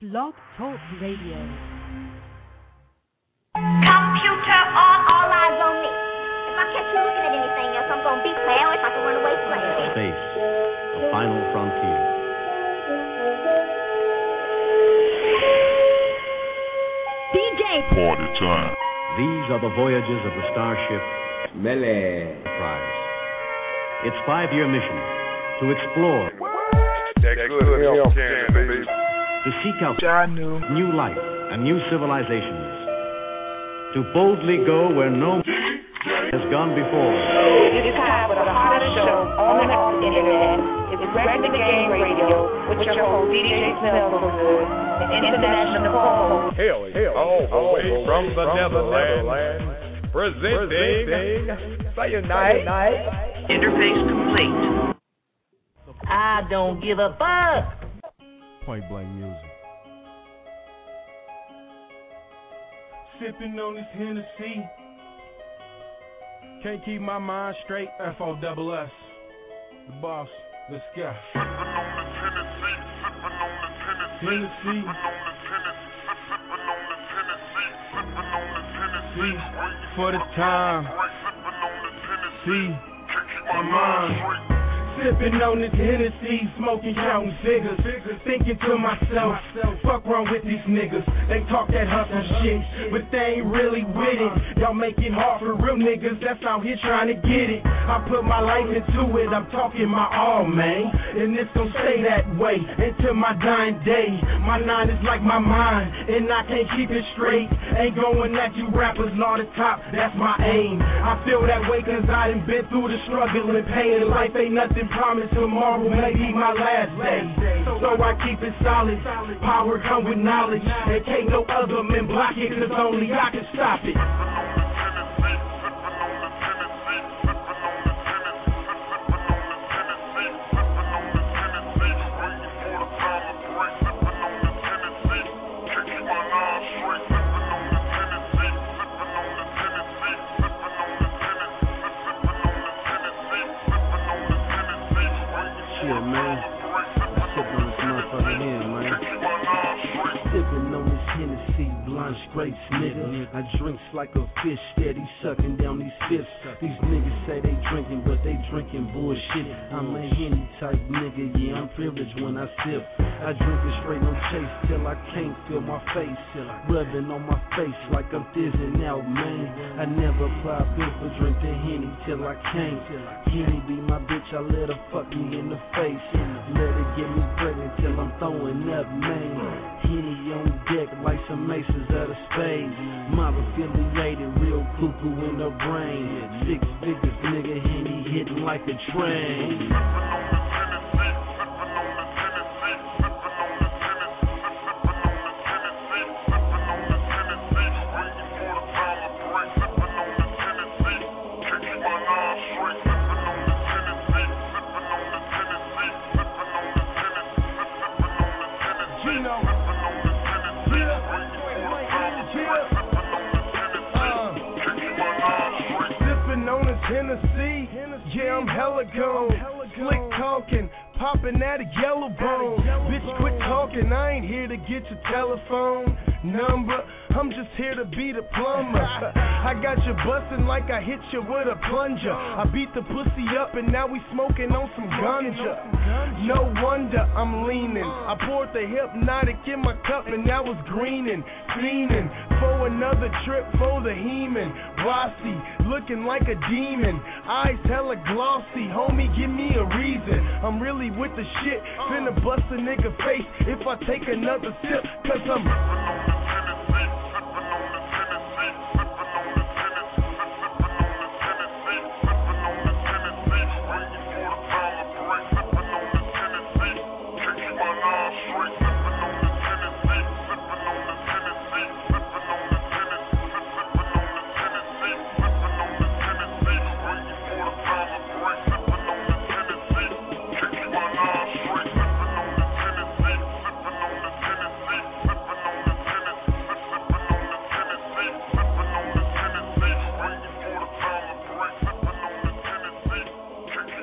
Blog Talk Radio. Computer on, all eyes on me. If I catch you looking at anything else, I'm gonna beat my ass like I run away playing. Space, the final frontier. DJ Party time. These are the voyages of the starship Melee. Enterprise. Its 5-year mission to explore, That good help can, baby. to seek out new life and new civilizations, to boldly go where no has gone before. It's time for the hottest show on the internet. It's Regular Game Radio with your host, DJ Snellgood, the international co-host. Hell, all the way from the Netherlands. Presenting Cyanide. Interface complete. I don't give a fuck. Point blank music. Sipping on this Hennessy. Can't keep my mind straight. FOSS. The boss. Let's go. Hennessy. See, for the time. See, my mind. Sipping on this Hennessy, smoking, counting figures. Thinking to myself, fuck wrong with these niggas. They talk that hustle shit, but they ain't really with it. Y'all make it hard for real niggas that's out here trying to get it. I put my life into it, I'm talking my all, man. And it's gonna stay that way until my dying day. My 9 is like my mind, and I can't keep it straight. Ain't going at you rappers, not the top, that's my aim. I feel that way cause I done been through the struggle and pain. Life ain't nothing promised, tomorrow may be my last day. So I keep it solid, power come with knowledge. There can't no other man block it cause only I can stop it. Straight nigga, I drinks like a fish, steady sucking down these fifths. These niggas say they drinking, but they drinking bullshit. I'm a Henny type nigga, yeah, I'm privileged when I sip. I drink it straight, no chase, till I can't feel my face. Rubbing on my face like I'm thizzing out, man. I never apply pills for drink the Henny till I can't. Henny be my bitch, I let her fuck me in the face. Let her get me pregnant till I'm throwing up, man. Henny on deck like some maces of the spades. Mob affiliated, real cuckoo in the brain. 6 figures, nigga, Henny hitting like a train. Tennessee, yeah, I'm hella gone. Slick talking, popping at a yellow bone. Bitch, quit talking, I ain't here to get your telephone number. I'm just here to be the plumber. I got you bustin' like I hit you with a plunger. I beat the pussy up and now we smoking on some ganja. No wonder I'm leaning. I poured the hypnotic in my cup and now it's greening. Fiending for another trip for the heman. Rossi, looking like a demon. Eyes hella glossy. Homie, give me a reason. I'm really with the shit. Finna bust a nigga face if I take another sip. Cause I'm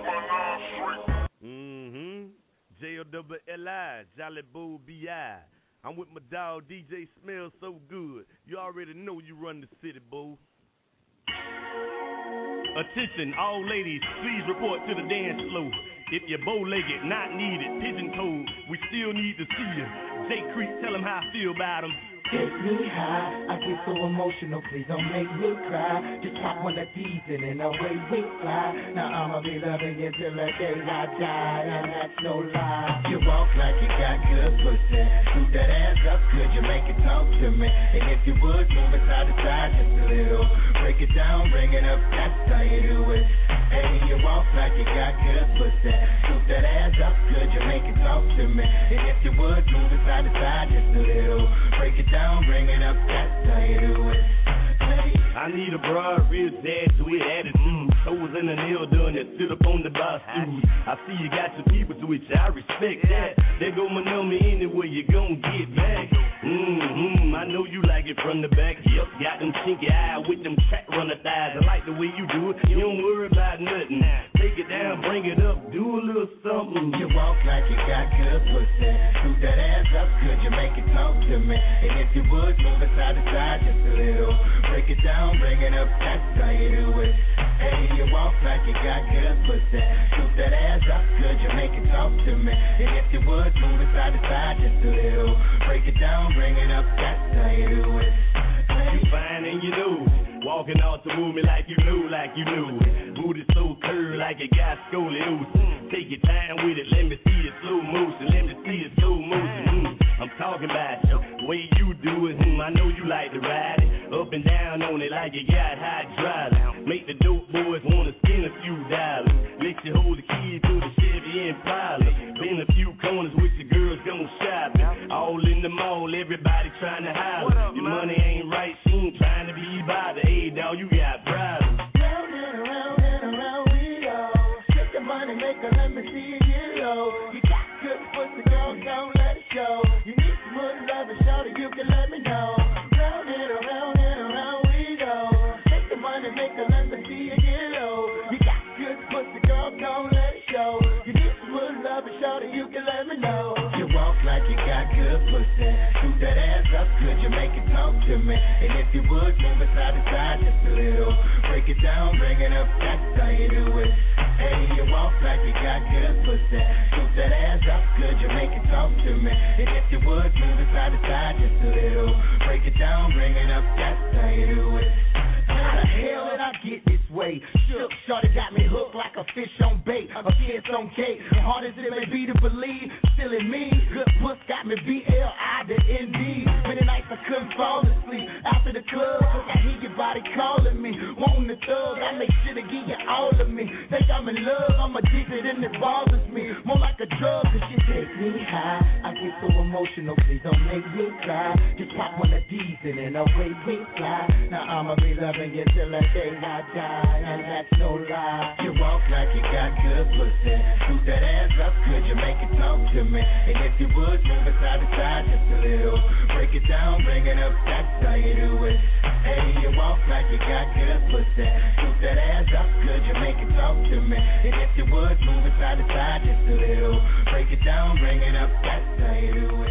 J-O-double-L-I, Jolly Boo B.I. I'm with my dog, DJ Smells So Good. You already know you run the city, boo. Attention, all ladies, please report to the dance floor. If you're bow-legged, not needed, pigeon-toed, we still need to see you. Jay Creek, tell them how I feel about them. Get me high, I get so emotional, please don't make me cry. Just pop one of these and away we fly. Now I'ma be loving you till the day I die, and that's no lie. You walk like you got good pussy, scoop that ass up, could you make it talk to me? And if you would, move it side to side just a little. Break it down, bring it up, that's how you do it. Hey, you walk like you got good pussy, scoop that ass up, could you make it talk to me? And if you would, move it side to side just a little. Break it down, bring it up, that's how you do it. Hey. I need a broad, real dad, sweet attitude. Toes in the nail done and sit up on the bar stool. I see you got your people to which I respect that. There go my number anywhere you gon' get back. I know you like it from the back. Yep, got them chinky eyes with them track runner thighs. I like the way you do it. You don't worry about nothing. Take it down, bring it up, do a little something. You walk like you got good pussy. Scoop that ass up, could you make it talk to me? And if you would, move it side to side just a little. Break it down, bring it up, that's how you do it. Hey, you walk like you got good pussy. Scoop that ass up, could you make it talk to me? And if you would, move it side to side just a little. Break it down, bring it up, that's how you do it. You fine and you know, walking out to move me like you knew. Booty so curved like it got scoliosis. Take your time with it, let me see it slow motion. I'm talking about the way you do it. I know you like to ride it, up and down on it like you got hydraulics. Make the dope boys wanna spend a few dollars. Let you hold the key to the Chevy Impala. Been a few corners with your girls gon' shopping. All in the mall, everybody trying to holler. Your money ain't right, she ain't trying to be bothered. Hey, dawg, you got problems. Round and around we go. Take the money maker, let me see you get low. You got good pussy, girl, don't let it show. You need some good love and show that you can let me know. Round and around we go. Take the money maker, let me see you get low. You got good pussy, girl, don't let it show. You need some good love and show that you can let me know. You walk like you got good pussy. Scoop that ass up, could you make it talk to me? And if you would, move it side to side just a little. Break it down, bring it up, that's how you do it. Hey, you walk like you got good pussy. Scoop that ass up, could you make it talk to me? And if you would, move it side to side just a little. Break it down, bring it up, that's how you do it. How the hell did I get this way? Shook, shorty got me hooked like a fish on bait, a kiss on cake. Hard as it may be to believe, still in me. Good puss got me BLIND. Many nights I couldn't fall asleep after the club, cause I hear your body calling me, wanting the thug. I make sure to give you all of me. Think I'm in love, I'm addicted and it bothers me. More like a drug, cause you take me high. I get so emotional, please don't make me cry. Just pop one of these and away we fly. Now I'ma be loving you till the day I die, and that's no lie. You walk like you got good pussy. Scoop that ass up, could you make it talk to me? And if you would, move it side to side just a little. Break it down, bring it up, that's how you do it. Hey, you walk like you got good pussy. Scoop that ass up, could you make it talk to me? And if you would, move it side to side just a little. Break it down, bring it up, that's how you do it.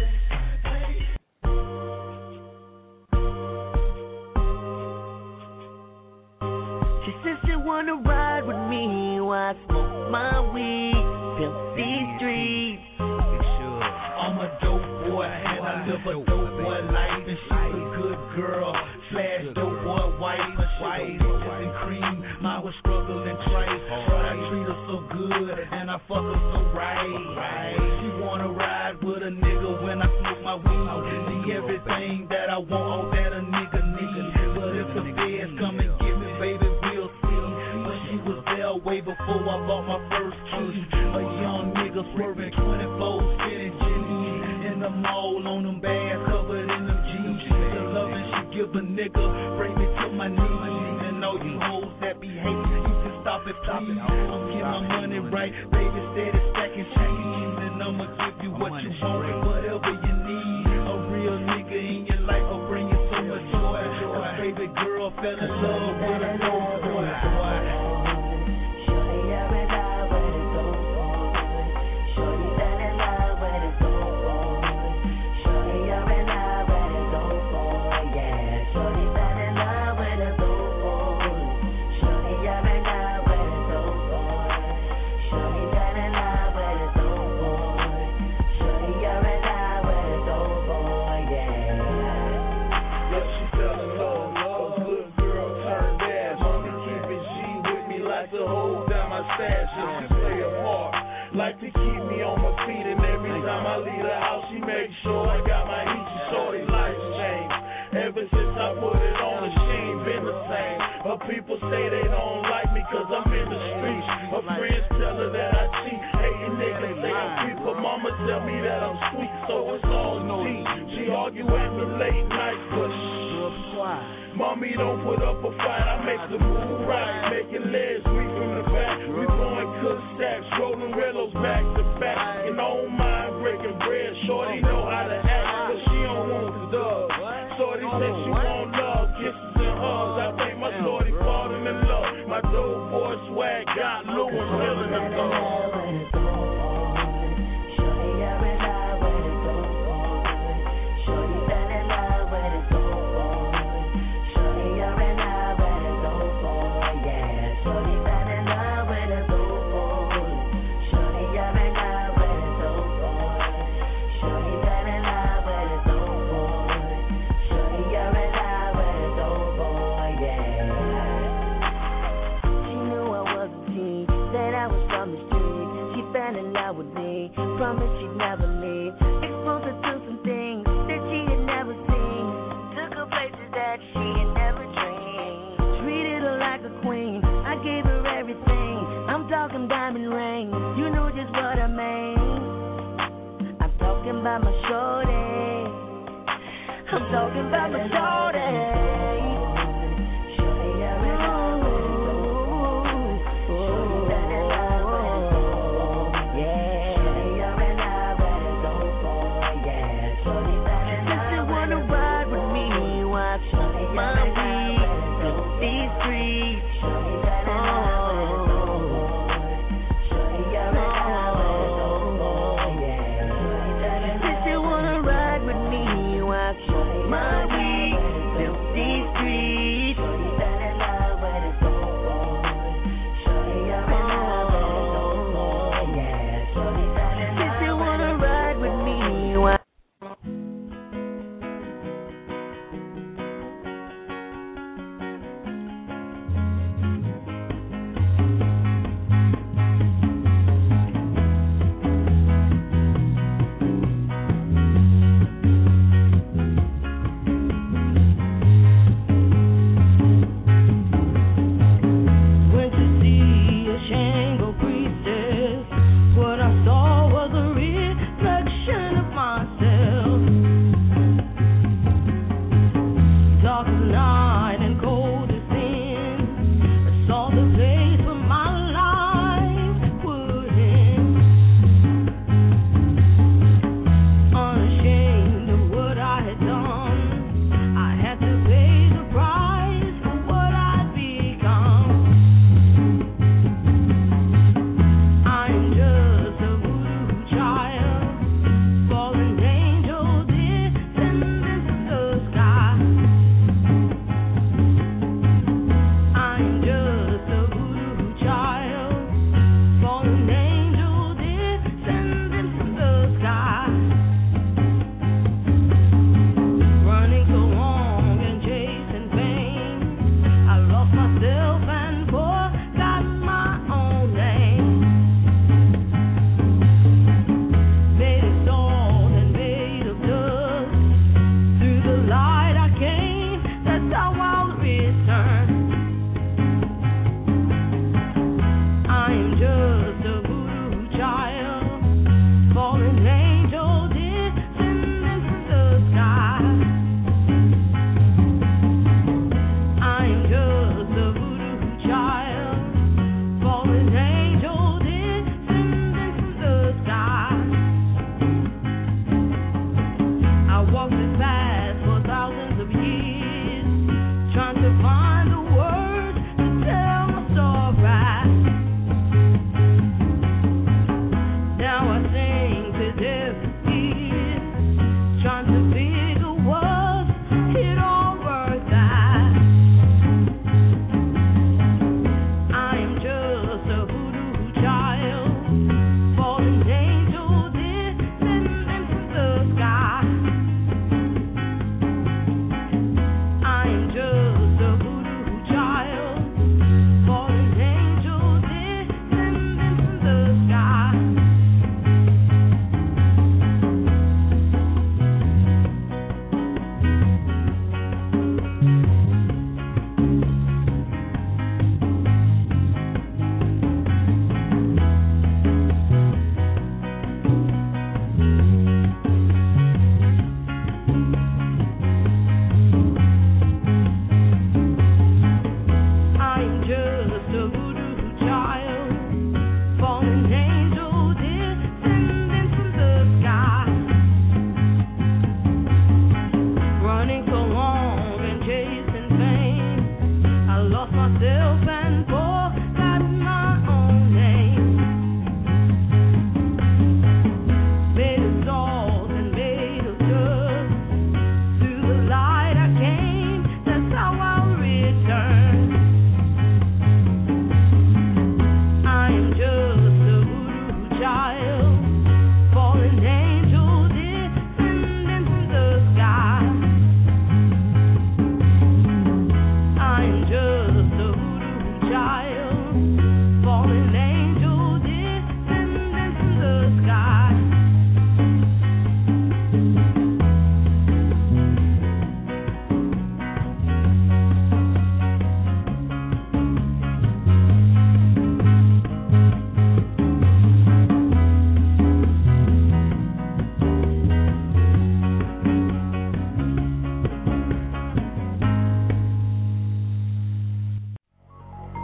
She says she wanna ride with me while I smoke my weed, pimp these streets. I'm a dope boy and I live a dope boy life, and she's a good girl slash dope boy wife. Peaches and cream, I was struggling twice, but I treat her so good and I fuck her so right. She wanna ride with a nigga when I smoke my weed. See everything that I want, all that a nigga need. But if the feds come and get me, baby, we'll see. But she was there way before I bought my first key. A young nigga swerving 24, spinning G's in the mall on them bags covered in them jeans. The loving she give a nigga, bring me to my knees. And all you hoes that be hating, you can stop it, please. I'm getting my money right, baby, steady stacking change. And I'ma give you what you want, whatever you need. A real nigga in your life will bring you so much joy. A baby girl fell in love with a dope boy. Shorty make sure I got my Easy Shorty life changed. Ever since I put it on, she ain't been the same. Her people say they don't like me cause I'm in the streets. Her friends tell her that I cheat. Hating niggas say I'm creep. Her mama tell me that I'm sweet, so it's all deep. She argue at me late nights, but mommy don't put up a fight. I make the move right, making legs sweep from the back. We blowing cook stacks, rolling rellos back to back. And don't mind breaking bread. Shorty know how to act, but she don't want the dub. Shorty said she want love, kisses and hugs. I think my shorty falling in love. My dope boy swag got Lou and feeling the love. Promised she'd never leave. Exposed her to some things that she had never seen. Took her places that she had never dreamed. Treated her like a queen. I gave her everything. I'm talking diamond rings. You know just what I mean. I'm talking about my shorty. I'm talking about my shorty.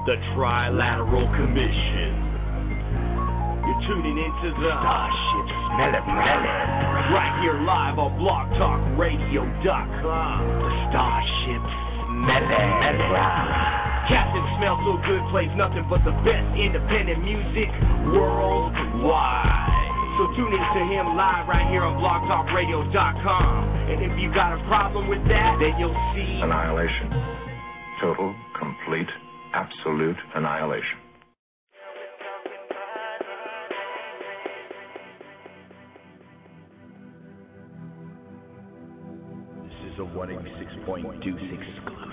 the Trilateral Commission. You're tuning into the Starship Smelly right here live on blogtalkradio.com. The Starship Smelly. Captain Smell So Good plays nothing but the best independent music worldwide. So tune in to him live right here on blogtalkradio.com. And if you got a problem with that, then you'll see annihilation. Total, complete, absolute annihilation. This is a 186.26 exclusive.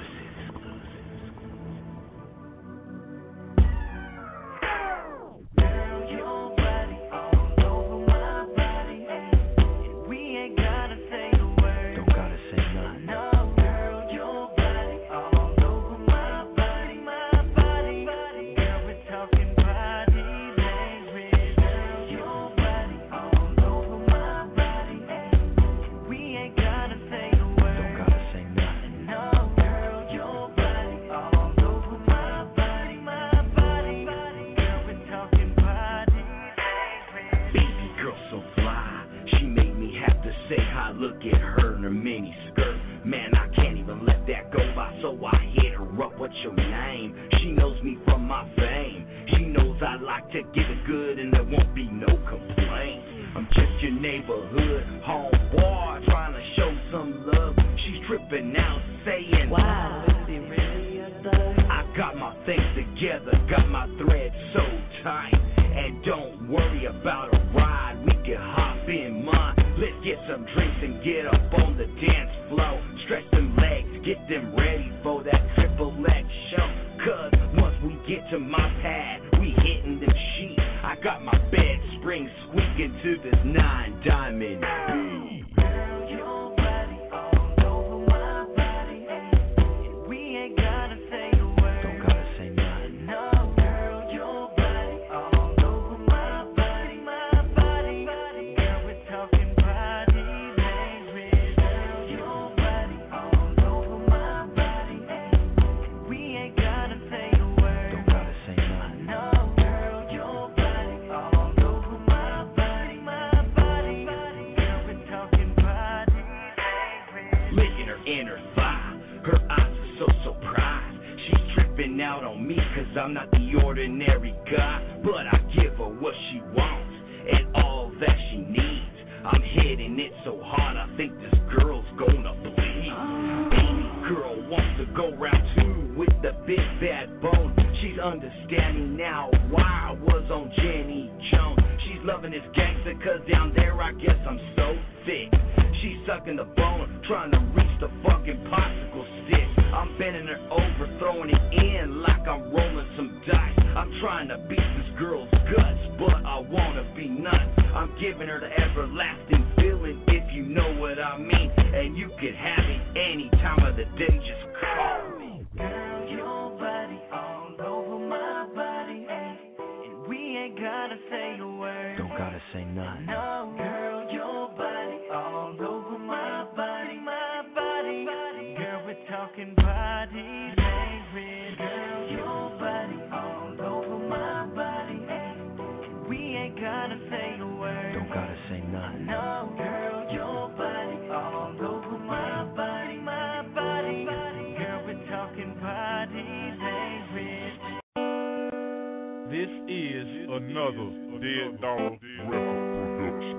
This is another Dead Dog record production.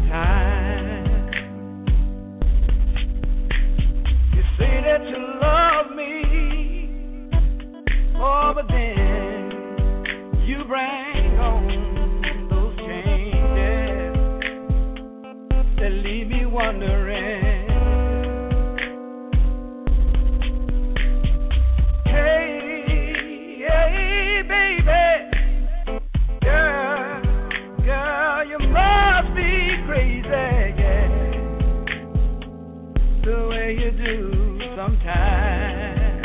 time. You say that you love me, oh, but then you bring on those changes that leave me wondering. You do sometimes.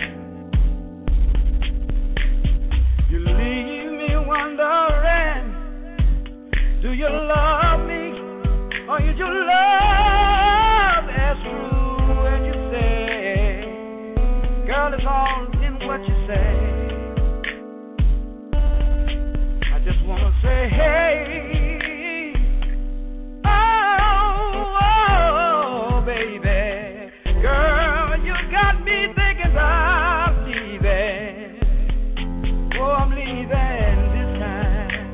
You leave me wondering, do you love me or is your love as true as you say? Girl, it's all in what you say. I just want to say, hey, girl, you got me thinking about leaving. Oh, I'm leaving this time.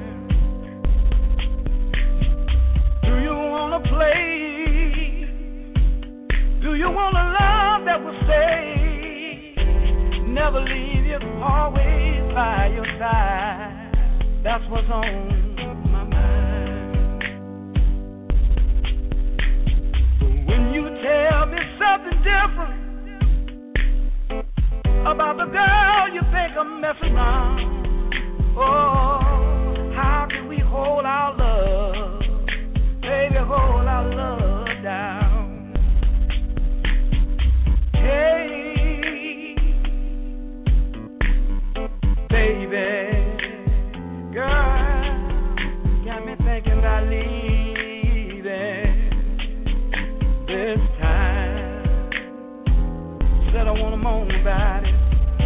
Do you want to play? Do you want a love that will stay? Never leave you, always by your side. That's what's on my mind. When you tell me something different about the girl you think I'm messing around. Oh, how can we hold our love? Baby, hold our love down. Hey, baby, girl, got me thinking about leaving this time. Said I wanna moan about it.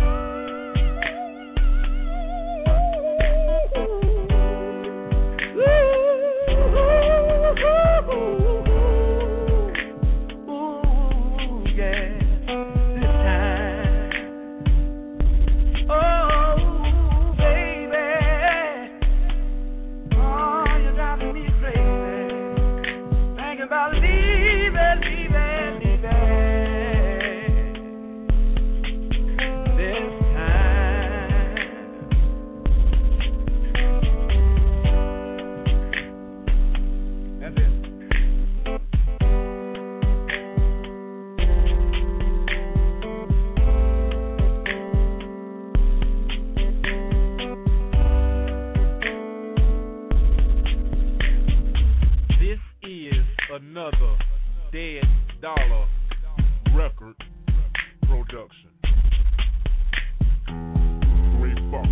Ooh, yeah, this time. Oh, baby, oh, you got me crazy, thinking about leaving. Another Dead Dollar record production. Great box.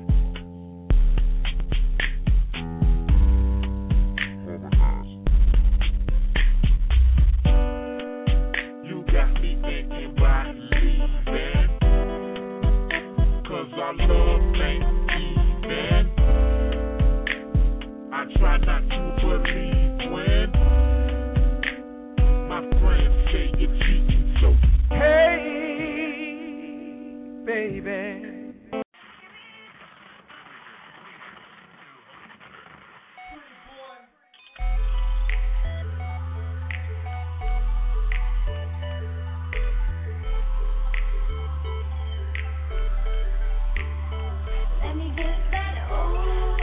Harmonize. You got me thinking about leaving, 'cause our love ain't even. I try not to believe when my friends say you're cheating, so hey, baby. Let me get that, oh,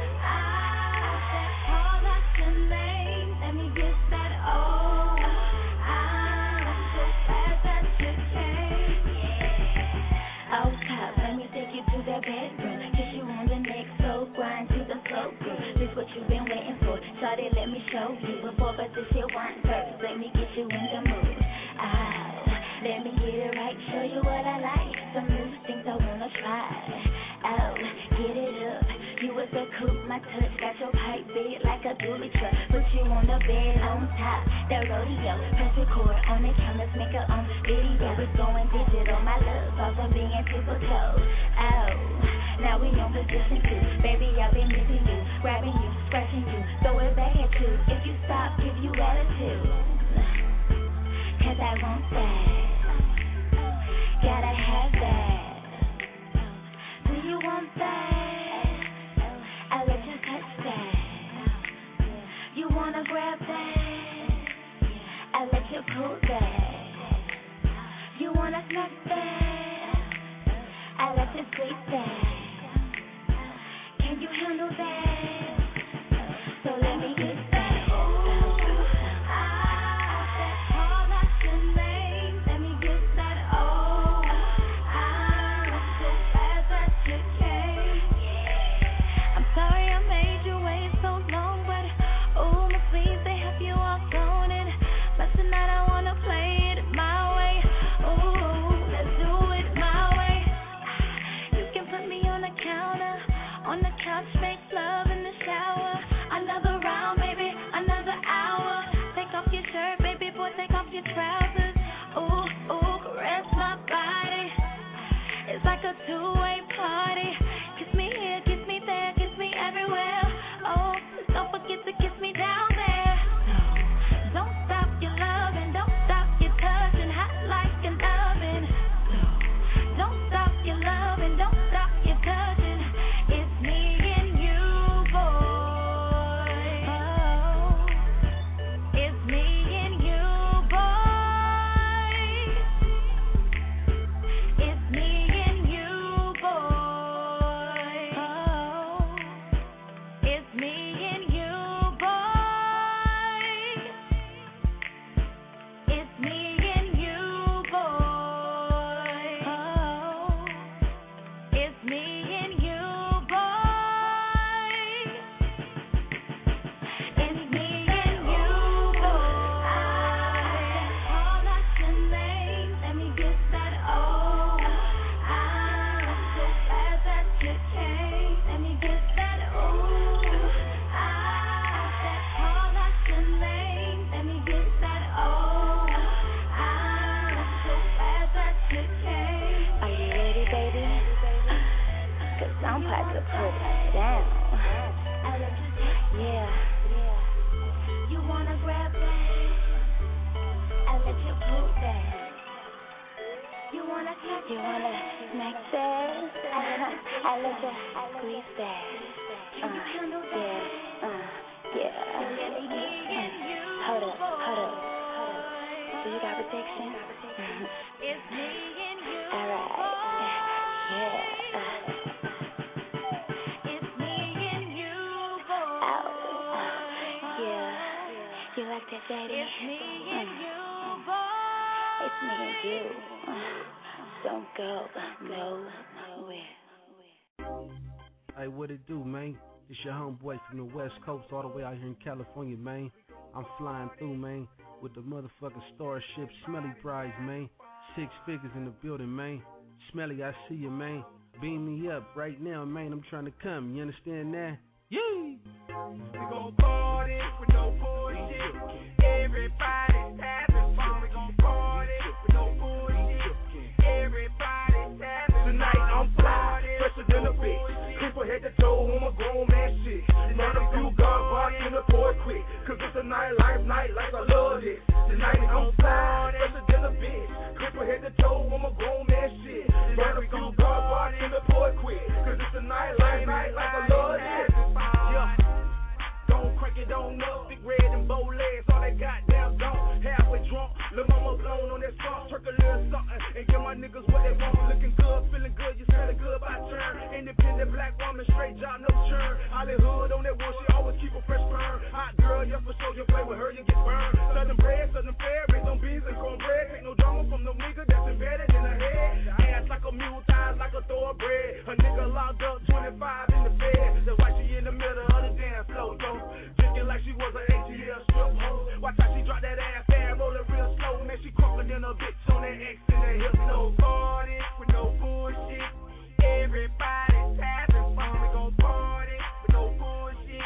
call out your name. Let me get that, oh, I'm so glad that you came. Oh, top, let me take you to the bedroom. Kiss you on the neck, so grind to the flow through. This what you've been waiting for. Shawty, let me show you. Before but this shit won't first. Let me get you in the mood. Let me get it right, show you what I like. Some new things I wanna try. Oh, get it up. You was a coupe, my touch got your pipe big like a dually truck. Put you on the bed on top, the rodeo. Press record on the cameras, make her own video. It's going digital, my love, off of being typical. Oh, now we on position 2. Baby, I've been missing you, grabbing you, scratching you, throw it back at you. If you stop, give you attitude. 'Cause I want that. Gotta have that. Do you want that? I let you touch that. You wanna grab that? two-way party. Kiss me here, kiss me there, kiss me everywhere. Oh, don't forget to kiss me down there. So don't stop your loving, don't stop your touching, hot like an oven. So don't stop your loving, don't stop your touching. It's me and you, boy. Oh, it's me and you, boy. It's me and you, boy. Oh, it's me and you, boy. It's me and you, boy. Oh, it's me and you, boy. It's me and you, boy. Call out your name, let me get that O. So fast that you came, let me get that ooh. Call out your name, let me get that O. So fast that you came. Are you ready, baby? 'Cause I'm about to put it down. Yeah. You wanna grab that? I'll let you pull that. You wanna catch you wanna smack that? I'll let you squeeze that. Yeah. Hold up. Do you got protection? It's me and you. All right. Yeah. It's me and you, boy. Yeah. You like that, daddy? It's me and you, boy. It's me and you. Don't go nowhere. Hey, what it do, man? It's your homeboy from the West Coast all the way out here in California, man. I'm flying through, man, with the motherfucking Starship Smelly Prize, man. 6 figures in the building, man. Smelly, I see you, man. Beam me up right now, man. I'm trying to come. You understand that? Yee! We gon' party with no bullshit. Everybody's having fun. We gon' party with no bullshit. Everybody's having fun. Tonight I'm fly, fresher than a bitch. People head to toe, I'm a grown man shit. Not a few guns, body in the boy quick. 'Cause it's a nightlife, I love this. Tonight I'm fly, fresher than a bitch. People head to toe, I'm a grown man shit. Not a few guns, body in the boy quick. 'Cause it's a nightlife, I love this. Yeah. Don't crank it on up, big red and bow legs, all that goddamn gone. Halfway drunk, lil' mama blown on that song, turk a little something, and give my niggas what they want. Looking good, feeling good, you smelling good by turn. Independent black woman, straight job, no churn. Hollywood on that one, she always keep a fresh burn. Hot girl, yeah, for sure, you play with her, you get burned. Southern bread, southern fare, raised on beans and cornbread. Take no drama from no nigga that's embedded in her head. Ass like a mule, thighs like a thoroughbred. A nigga locked up, 25 in the bed. That's why she in the middle of the dance floor, though. Drinking like she was an ATL strip hoe. Watch how she drop that ass down, roll it real slow. Man, she crumpling in a bitch on that X in the hip. No party with no bullshit. Everybody's having fun. We gon' party with no bullshit.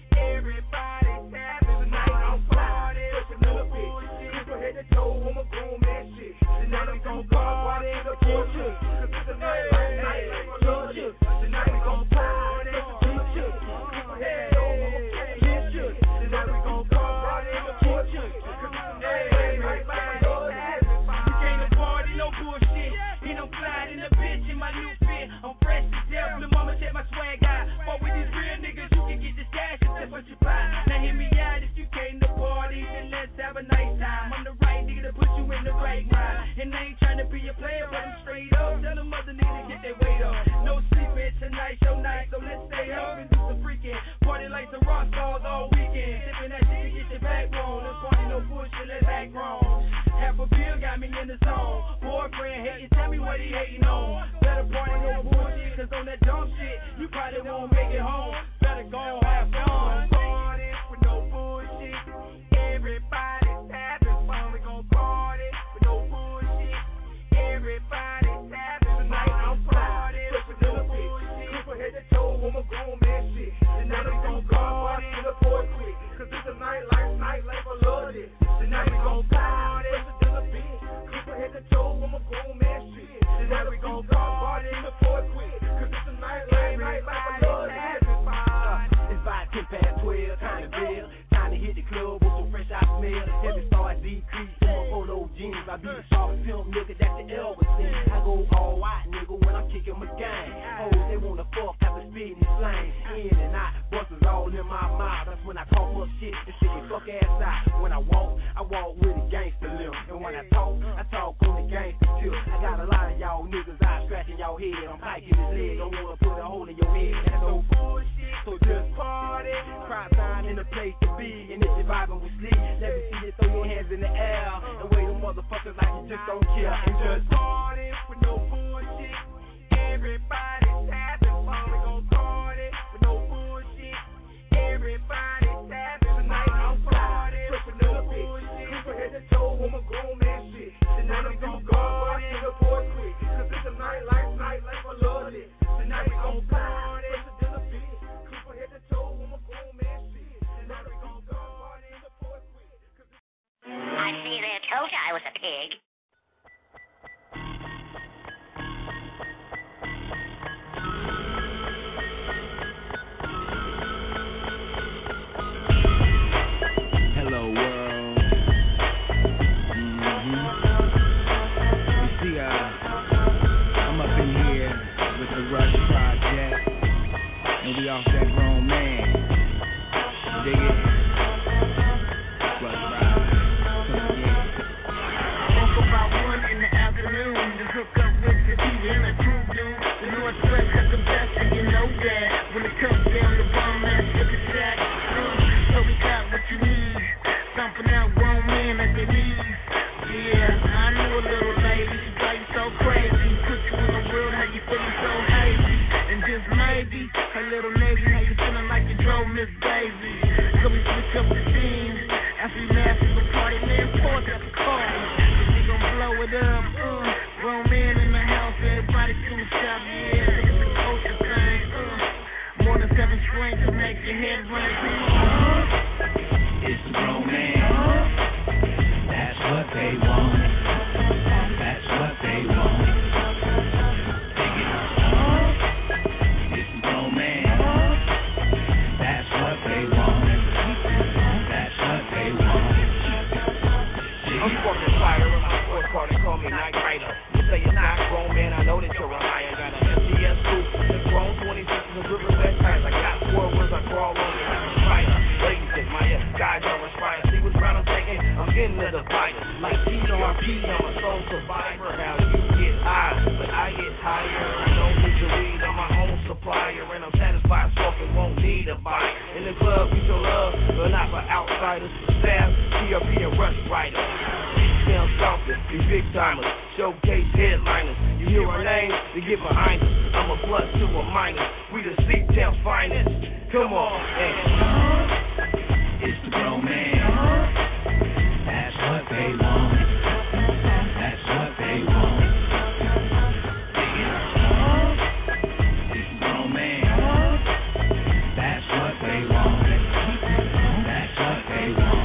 Everybody's having fun. Tonight I'm party with no bullshit. People head to toe, I'm a grown man shit. Tonight we gon' party with the bullshit. 'Cause it's a night like bullshit. Tonight we gon' party with the bullshit. People head to toe, I'm a grown man shit. Tonight we gon' party with the bullshit. 'Cause it's a night like bullshit. We came to party, no bullshit. Ain't no flying in the bitch in my new fit. I'm fresh as hell, the mama check my swag out. Fuck with these real niggas, you can get the stash if that's what you buy. Now hear me out, if you came to party, then let's have a nice time. I'm the right nigga to put you in the right mind. And I ain't tryna be a player, but I'm straight up. Tell them other niggas to get their weight up. No sleeping, tonight's your night, so let's stay up and do some freaking. Party like the rock stars all weekend. Sipping that shit to get your back blown. Let's party, no bullshit, let's act grown. Half a bill got me in the zone. Boyfriend hating, tell me what he hating on. Better party, no bullshit, 'cause on that dumb shit, you probably won't make it home. Better go and have fun. Party with no bullshit. Everybody's having fun. We gon' party with no bullshit. Everybody's having fun. Tonight I'm party with no bullshit. People head to toe, I'm a grown man shit. Tonight we gon' party in the boy quick. 'Cause it's a nightlife, I love this. Tonight we gon' party with the bitch. People head to toe, I'm a grown man shit. Tonight we gon' party in the boy I be the sharpest pimp nigga that you ever seen. I go all white nigga when I'm kicking my game. Hoes they wanna fuck after spitting this slang. In and out, busters all in my mouth. That's when I talk up shit and shit get fuck ass out. When I walk with a gangster limp. And when I talk on the gangster tip. I got a lot of y'all niggas out scratching y'all head. I'm hiking his leg, don't wanna put a hole in your head. That's no bullshit, so just party. Cry sign in the place to be. And if you're vibing with sleep, let me see you throw your hands in the air. And wave them motherfuckers like you just don't care. And just party with no bullshit. Everybody's having fun, we gon' party with no bullshit. Everybody's having tonight, I'm party with no bullshit. From head to toe, I'm a grown man shit. Tonight I'm gon' go party and the boy quick. Cause it's a night like I love it. Tonight we gon' party, it's a dinner bit. From head to toe, I'm a grown man shit. Tonight we gon' go party and the boy quick. I see there, told you I was a pig. Hello world. You see, I'm up in here with the Rush Project, and we off that grown man. Dig it? Rush Ride. Woke about 1 in the afternoon to hook up with the DJ and the crew dude. The Northwest has the best, and you know that. When it comes down to bomb ass sugar shack, so we got what you need. Stomping out grown men at their knees. Yeah, I knew a little lady, she got you so crazy. Put you in the world, how you feeling so hazy. And just maybe, her little lady, how you feeling like you drove Miss Daisy. So we switch up the scene. After we master the party, man, pause at the car. We gon' blow it up, grown men in the house, everybody shooting shot, yeah, it's a culture thing, more than 7 strings to make your head run. It's the grown man. That's what they want. That's what they want. Dig it. It's the grown man. That's what they want. That's what they want. I'm fucking fire in my sports car, they call me Night Rider. You say you're not grown, man, I know that you're a liar. Got an FGS coupe, it's grown 26 and a good red tires. I got 4 wheels, I crawl on it like a spider. Ladies get my guys are inspired. See which round I'm taking? I'm getting to the fighter. Like TRP, I'm a soul survivor. Now you get high, but I get higher. I don't need your weed, I'm my own supplier. And I'm satisfied, smoking, won't need a bite. In the club, we show love, but not for outsiders. Staff, TRP, and Rush Rider. Down stomping, these big timers, showcase headliners. You hear our names, they get behind us. I'm a plus to a minus. We the C-Town's finest. Come on, hey. It's the grown man. That's what they want. That's what they want. Dig it. It's the grown man. That's what they want. That's what they want.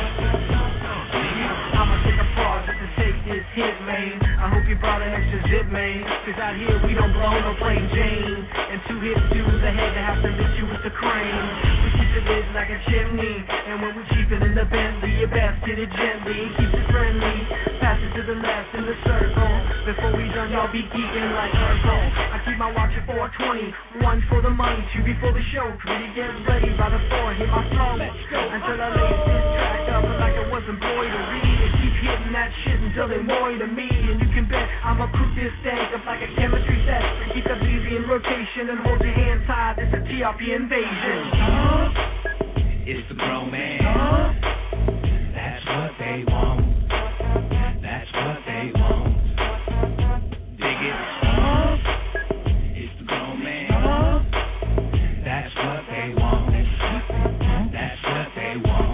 I'ma take a pause just to take this hit, man. I hope you brought an extra zip, man. Cause out here we don't blow no plain Jane. And 2 hit dudes ahead to have to miss you with the crane. We keep it lit like a chimney. And when we keep it in the Bentley, you best hit it gently and keep it friendly. Pass it to the left in the circle. Before we done, y'all be geeking like Urkel. I keep my watch at 420. 1 for the money, 2 before the show. 3 to get ready by the 4, hit my flow. Until I lace this track up like it was embroidery. And keep hitting that shit until they more to me. And you can bet I'ma cook this stank up like a chemistry test. Keep the BB in rotation and hold your hand tight. It's a TRP invasion. It's the grown man. That's what they want. That's what they want. Dig it. It's the grown man. That's what they want. That's what they want.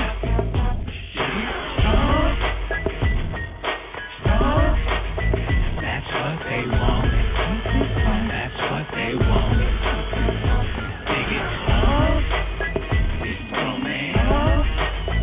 That's what they want. That's what they want. Dig it. It's the grown man.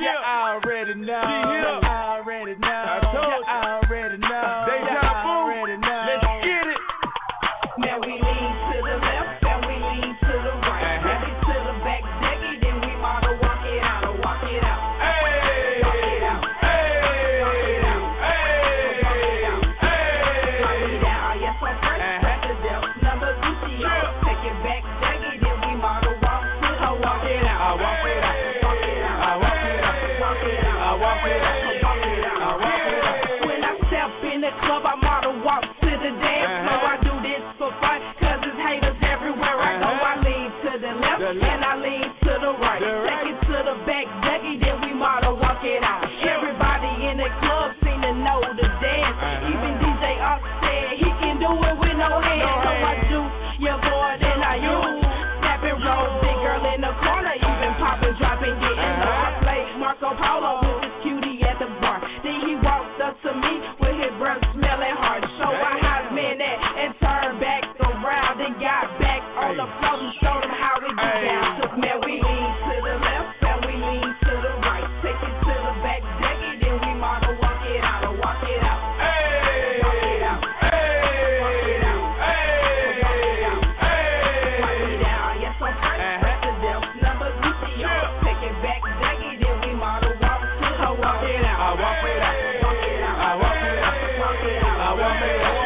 You already know. I already know. I told you. I already know. Deja vu. Let's get it. Now we lean to the left and we lean to the right. Take it to the back, take it, then we model walk it out or walk it out. Hey, walk it out. Hey, walk it out. Hey, walk it out. Hey, walk it out. Yes, I'm first. President number Gucci. Take it back, take it, then we model walk to the walk it out. I walk it out. Walk it out. I walk it out. Walk it out. I walk it out. Walk it out. I walk it out. When I step in the club, I model walk to the dance floor. I do this for fun, cause there's haters everywhere I go. I lean to the left and I lean to the right. Take it to the back, Dougie, then we model walk it out. Everybody in the club seem to know the dance. Even DJ Up said he can do it with no hands. So I juice your boy, then I use. Snap and roll, big girl in the corner, even popping, dropping, getting low. I play Marco Polo with this cutie at the bar. Then he walked up to me with his breath smelling hard. Show I hot man that and turned back around and got back on the floor and showed him how to get down. Cause man, we lean to the left and we lean to the right. Take it to the back, deck it, then we model walk it out or walk it out. Hey, walk it out. Hey, walk it out. Hey, walk it out. Hey, walk it out. Yes, I'm first. President number Gucci. Take it back, deck it, then we model walk to the walk it out. I walk it out. Walk it out. I walk it out. Walk it out. I walk it out.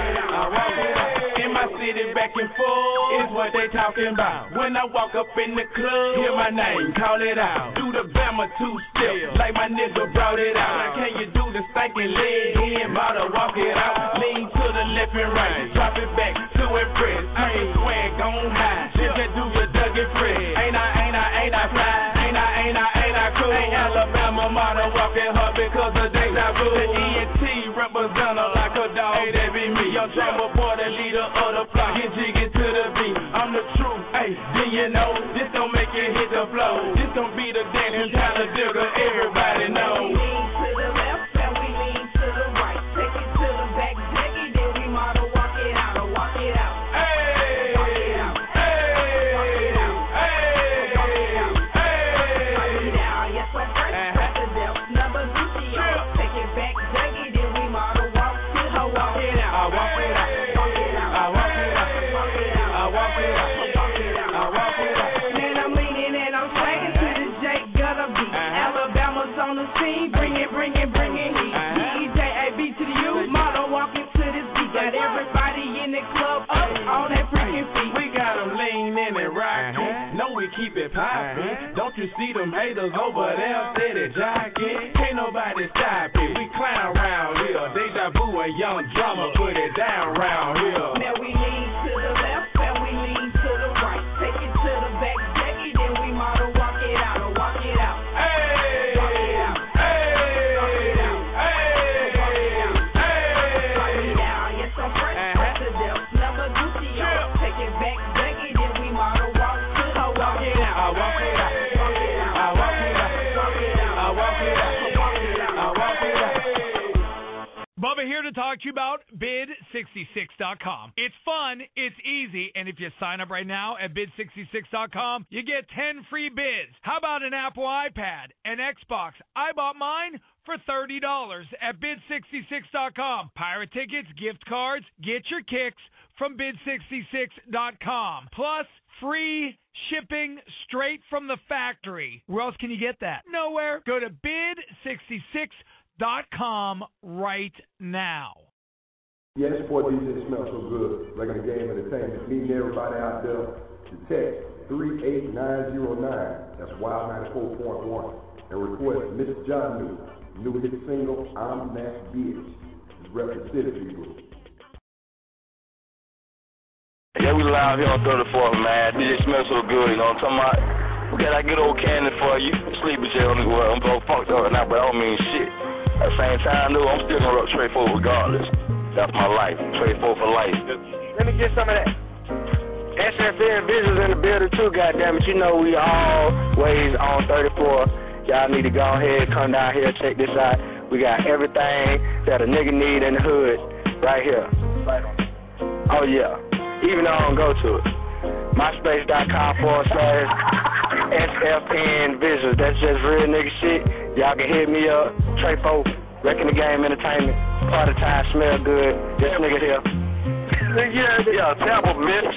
In my city, back and forth is what they talking about. When I walk up in the club, hear my name, call it out. Do the Bama two-step, like my nigga brought it out. Now can you do the stinking leg in, model walk it out? Lean to the left and right, drop it back to impress. I ain't swag on high, just do your Dougie Fred. Ain't I fly? Ain't I cool? Ain't Alabama model walking her because of deja vu. The ENT representative like a dog, hey, that be me. Young drummer boy, the leader of the flock, get jiggy to the beat. I'm the truth, hey, then you know, this don't make it hit the flow. This don't be the dancing kind of digger, everybody knows. We lean to the left and we lean to the right. Take it to the back, take it, then we model walk it out or walk it out. Hey, walk it out. Hey, walk it out. Hey, walk it out. Hey, walk it out. Yes, I'm first. President number Gucci. Take it back, take it, then we model walk to the walk it out. I walk it out. Walk it out. I walk it out. Walk it out. I walk it out. Walk it out. I walk it out. Man, I'm leaning and I'm swagging to the Jake Gutter beat. Alabama's on the scene, bring it heat. DJ AB to the youth, model walking to this beat. Got everybody in the club up on that freaking feet. We got them leaning and rocking. Know we keep it poppin'. Don't you see them haters over there steady jocking? Can't nobody stop it. We clown round here. Deja vu and young drummer put it down round here. Now we lean to the left and we lean to the right. Take it to the back, take it, then we model walk it out or walk it out. Hey, walk it out. Hey, walk it out. Hey, walk it out. Hey, walk it out. Yes, I'm first. President number Gucci. Take it back, take it, then we model walk to the walk it out. I walk it out. Walk it out. I walk it out. Walk it out. I walk it out. Walk it out. I walk it out. Bubba here to talk to you about bid66.com. It's fun, it's easy, and if you sign up right now at bid66.com, you get 10 free bids. How about an Apple iPad, an Xbox? I bought mine for $30 at bid66.com. Pirate tickets, gift cards, get your kicks from bid66.com. Plus, free shipping straight from the factory. Where else can you get that? Nowhere. Go to bid66.com right now. Yeah, this boy DJ smells so good. Regular Game Entertainment. Meeting everybody out there. To text 38909. That's Wild 94.1. And request Miss John New hit single, I'm That Bitch. Represent people. Yeah, we live here on 34th, man. DJ smells so good, you know what I'm talking about? We got that good old cannon for you. Sleepy jail on the world. I'm both fucked up right now, but I don't mean shit. At the same time, though, I'm still gonna rock straightforward regardless. That's my life. Straightforward for life. Let me get some of that. SFN Visuals in the building too, goddammit. You know we always on 34. Y'all need to go ahead, come down here, check this out. We got everything that a nigga need in the hood right here. Oh yeah. Even though I don't go to it. MySpace.com/. SFN Visuals. That's just real nigga shit. Y'all can hit me up. Trey4, Wrecking the Game Entertainment. Party Time, Smell Good. This nigga here. Yeah, terrible bitch.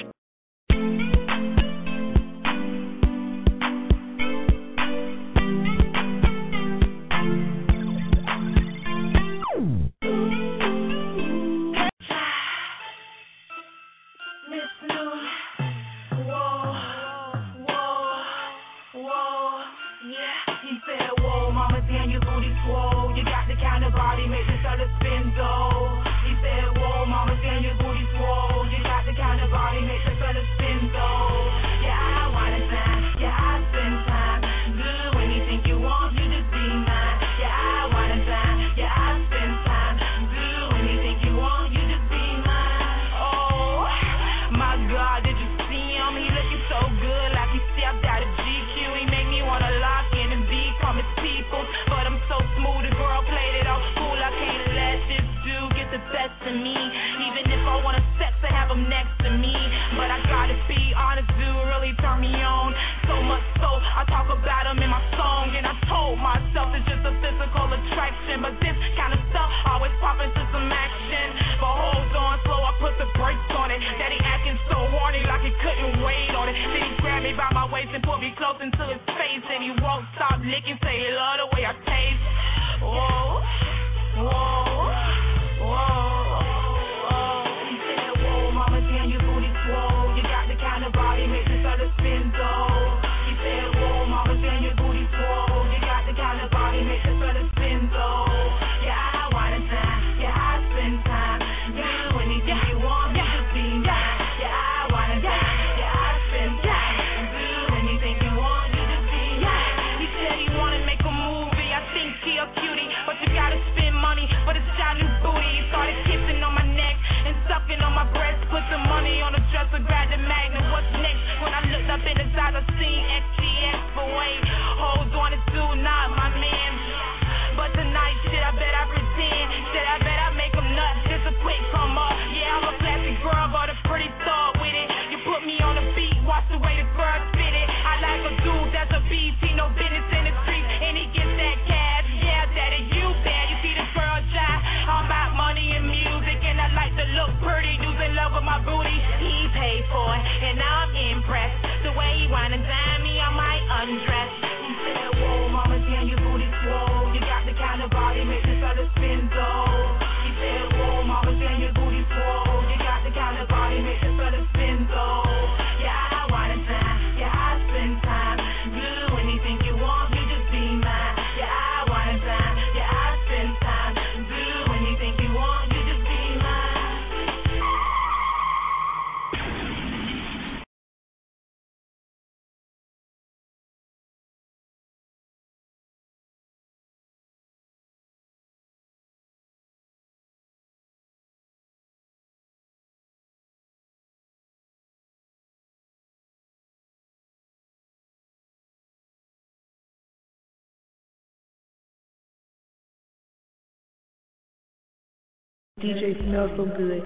DJ smells so good.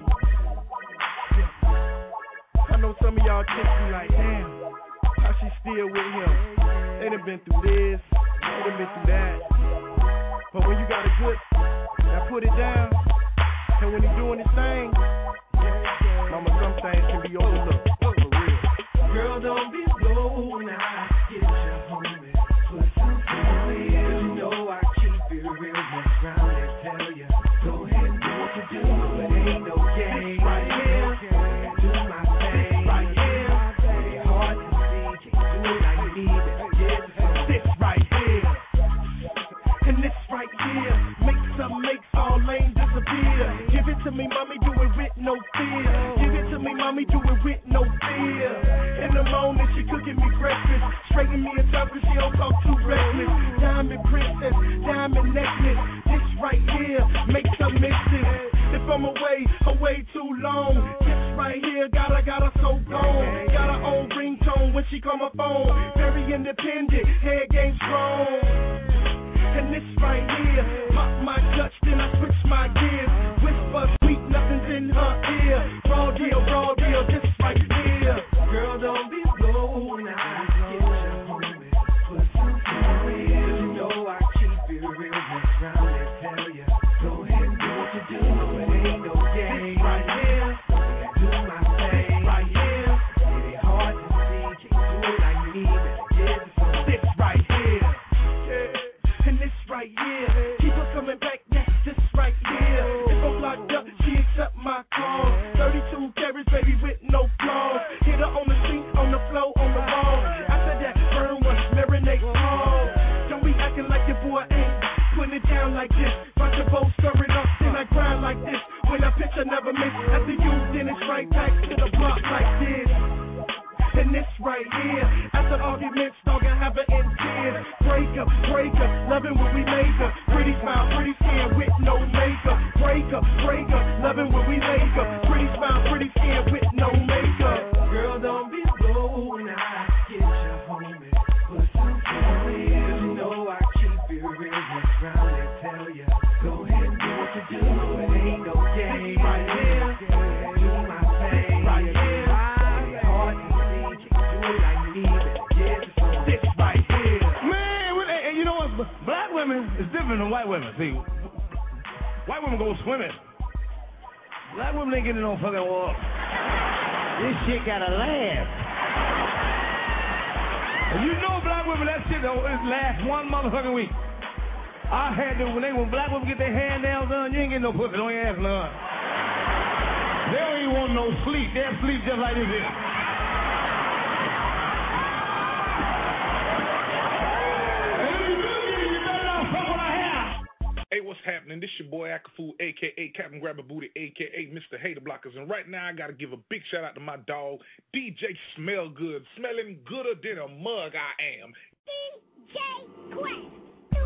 I know some of y'all kids be like, damn, how she still with him? They done been through this, they done been through that. But when you got a good, now put it down. And when he doing his thing, mama, some things can be overlooked. For real. Girl, don't be slow now. Get your homie. Put some feeling. You know I keep it real. What's round and tell you. Go ahead and do what you do. But ain't no game. Right here. Do my thing. Right here. It's hard to see. Can't do it like you need it. This right here. And this right here. Makes all lame disappear. Give it to me, mommy, do it with no fear. Give it to me, mommy, do it with no fear. In the morning, she cooking me breakfast. Straighten me a top, she don't talk too reckless. Diamond princess, diamond necklace. This right here makes her miss it. If I'm away too long. This right here got her so gone. Got her own ringtone when she call my phone. Very independent, head game strong. And this right here, pop my clutch, then I switch my gears. Whisper sweet, nothing's in her ear. Raw deal, this right here. Girl, don't be slow now. Get your homie. 4-8, putting it down like this. Watch the boat stir it up, then I grind like this. When I pitch, I never miss. After you, then it's right back to the block like this. And this right here, after arguments, dog, I have an in tears. Breaker, loving what we make up. Pretty smile, pretty skin with no makeup. Breaker, loving what we make up. Pretty smile, pretty skin with no makeup. Girl, don't be slow when I get you home and put some time in. You know I keep it real and ground and tell you, go ahead and do what you do. It ain't no game right here. Do my thing right here. Black women is different than white women. See, white women go swimming. Black women ain't getting no fucking water. This shit gotta last. And you know black women, that shit it lasts one motherfucking week. I had to, when black women get their hand nails done, you ain't getting no pussy, don't even ask none. They don't even want no sleep. They'll sleep just like this here. Hey, what's happening? This your boy Akafu, a.k.a. Captain Grabber Booty, a.k.a. Mr. Hater Blockers. And right now, I got to give a big shout out to my dog, DJ Smell Good. Smelling gooder than a mug I am. DJ Quest.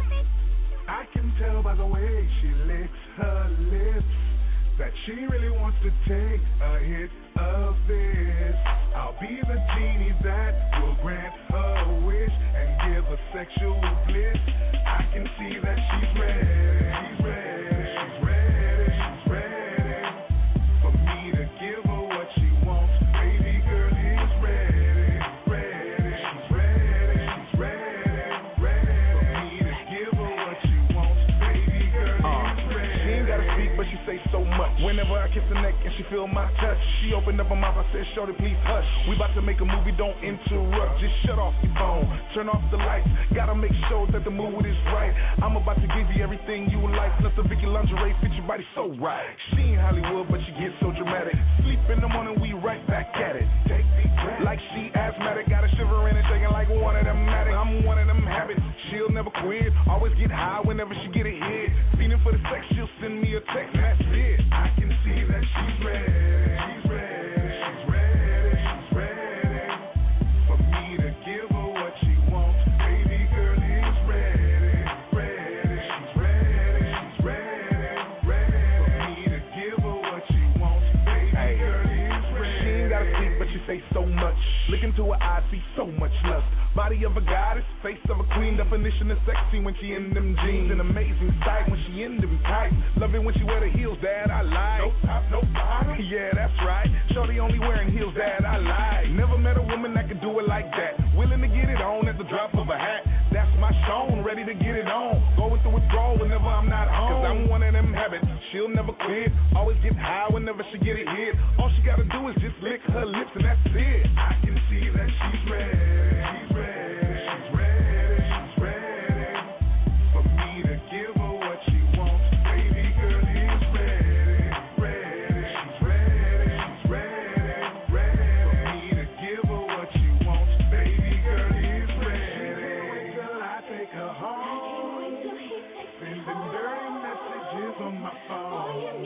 I can tell by the way she licks her lips that she really wants to take a hit of this. I'll be the genie that will grant her wish and give her sexual bliss. I can see that she's ready. She's ready. She's ready. She's ready for me to give her what she wants. Baby girl is ready. Ready. She's ready. She's ready. Ready for me to give her what she wants. Baby girl is ready. She ain't gotta speak, but she say so much. Whenever I kiss her neck and she feel my touch, she opened up her mouth. I said, "Shorty, please hush. We about to make a movie, don't interrupt. Just shut off your phone, turn off the lights. Gotta make sure that the mood is right. I'm about to give you everything you like. Let the Vicky lingerie fit your body so right. She ain't Hollywood, but she gets so dramatic. Sleep in the morning, we right back at it. Take deep breath. Like she asthmatic, got a shivering and shaking like one of them Matic. I'm one of them habits. She'll never quit. Always get high whenever she get a hit. Feeling for the sex, she'll send me a text, and that's it. I can see that she's ready. She's ready. She's ready. She's ready for me to give her what she wants. Baby girl is ready. Ready. She's ready. She's ready. Ready for me to give her what she wants. Baby girl is ready. She ain't gotta speak, but she say so much. Look into her eyes, see so much lust. Body of a goddess, face of a queen. Definition of sexy when she in them jeans. An amazing sight when she in them tights. Love it when she wear the heels that I like. No top, no bottom. Yeah, that's right. Shorty only wearing heels that I like. Never met a woman that could do it like that. Willing to get it on at the drop of a hat. That's my Sean, ready to get it on. Going through withdrawal whenever I'm not home. Cause I'm one of them habits. She'll never quit. Always get high whenever she get it hit. All she gotta do is just lick her lips and that's it. I can see that she's ready. She's ready. She's ready. She's ready for me to give her what she wants. Baby girl is ready. Ready. She's ready. She's ready. Ready for me to give her what she wants. Baby girl is ready. Wait till I take her home. Sending dirty messages on my phone.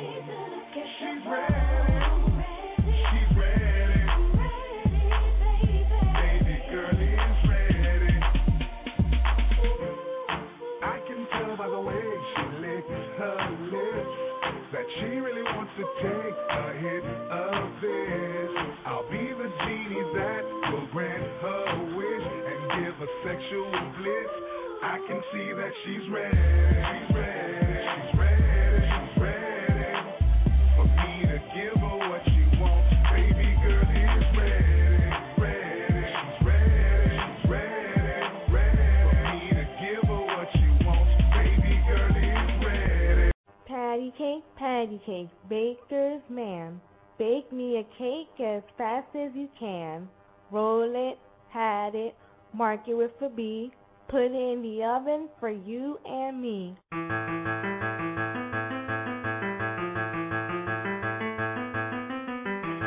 She's ready. She's ready. Baby girl is ready. I can tell by the way she licks her lips that she really wants to take a hit of this. I'll be the genie that will grant her wish and give her sexual bliss. I can see that she's ready. She's ready. She's ready. She's ready for me to give her what she wants. Baby girl is ready. Ready. She's ready. She's ready. Ready for me to give her what she wants. Baby girl is ready. Patty cake, baker's man. Bake me a cake as fast as you can. Roll it, pat it, mark it with a B. Put it in the oven for you and me.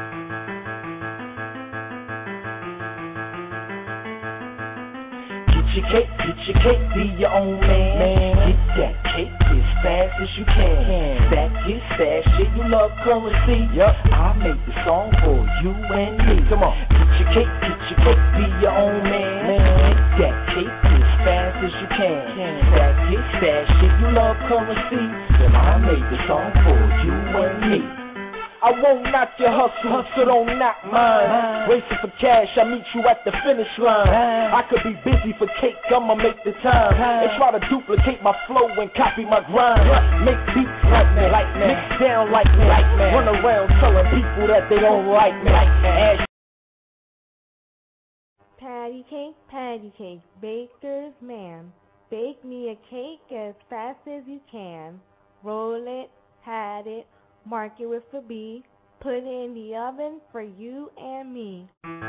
Get Get your cake, be your own man. Get that cake as fast as you can. That is fast shit, you love currency. I made the song for you and me. Come on. Get your cake, be your own man. Get that cake as fast as you can. That is fast shit, you love currency. Then I made the song for you and me. I won't knock your hustle, so don't knock mine. Racing for cash, I meet you at the finish line. I could be busy for cake, I'ma make the time. They try to duplicate my flow and copy my grind. Make beats like me, mix down like me, run around telling people that they don't like me. Patty cake, baker's man. Bake me a cake as fast as you can. Roll it, pat it, mark it with a B. Put it in the oven for you and me.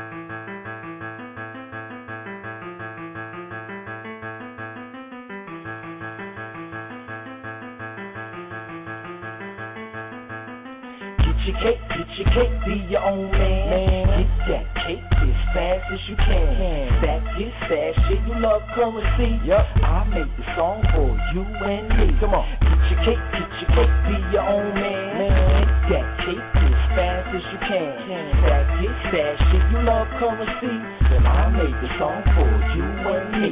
Get your cake, be your own man. Get that cake as fast as you can. That is fast shit, you love currency. I made the song for you and me. Come on. Get your cake, be your own man. Get that cake as fast as you can. That is fast shit, you love currency. Then I made the song for you and me.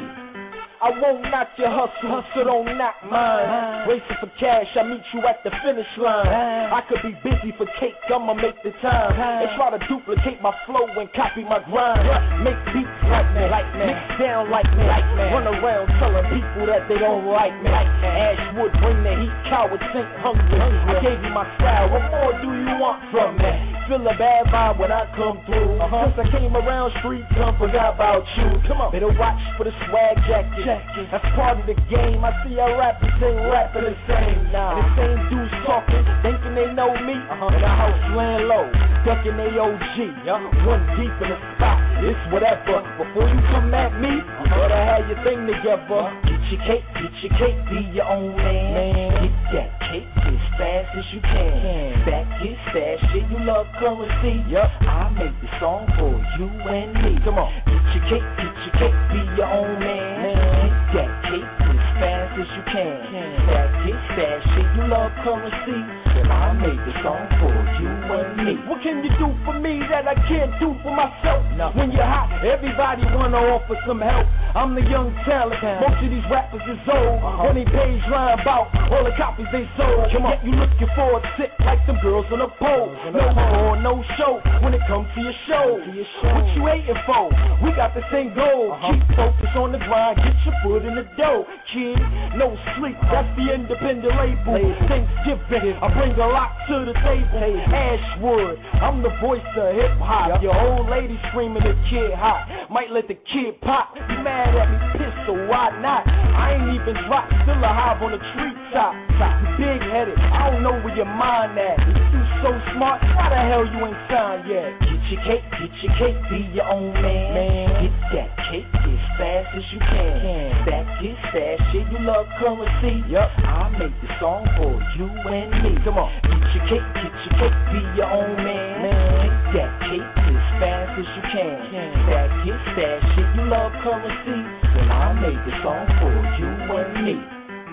I won't knock your hustle, so don't knock mine. Racing for cash, I meet you at the finish line. I could be busy for cake, I'ma make the time. They try to duplicate my flow and copy my grind. Make beats like me, mix down like me, run around telling people that they don't like me. Ashwood, bring the heat, cowards think hungry. I gave you my style, what more do you want from me? Feel a bad vibe when I come through. Since I came around streets, forgot about you. Come on, better watch for the swag jacket. That's part of the game. I see our rappers ain't rapping the same. And the same dudes talking, thinking they know me. In the house laying low, ducking they OG. One deep in the spot, it's whatever. Before you come at me, you better have your thing together. Get your cake, be your own man. Get that cake as fast as you can. That is fast shit, you love currency. I made the song for you and me. Come on. Get your cake, be your own man. Get that cake as fast as you can. That is fast shit, you love currency. Then I made the song for you and me. What can you do for me that I can't do for myself? When you're hot, everybody wanna offer some help. I'm the young talent, most of these rappers is old. 20 page line about all the copies they sold. Yet you looking for a tip like them girls on a pole. No more, no show when it comes to your show. What you hating for? We got the same goal. Keep focus on the grind, get your foot in the dough. Kid, no sleep, that's the independent label. Thanksgiving, I bring a lot to the table. Ashwood, I'm the voice of hip hop. Your old lady screaming the kid hot. Might let the kid pop. You mad at me, pissed, so why not? I ain't even dropped, still alive on the treetop. You big headed, I don't know where your mind at. You so smart, why the hell you ain't signed yet? Get your cake, be your own man. Get that cake as fast as you can. That is fast shit, you love currency. I made the song for you and me. Come on. Get your cake, be your own man. Get that cake as fast as you can. That is fast shit, you love currency. Then I made the song for you and me.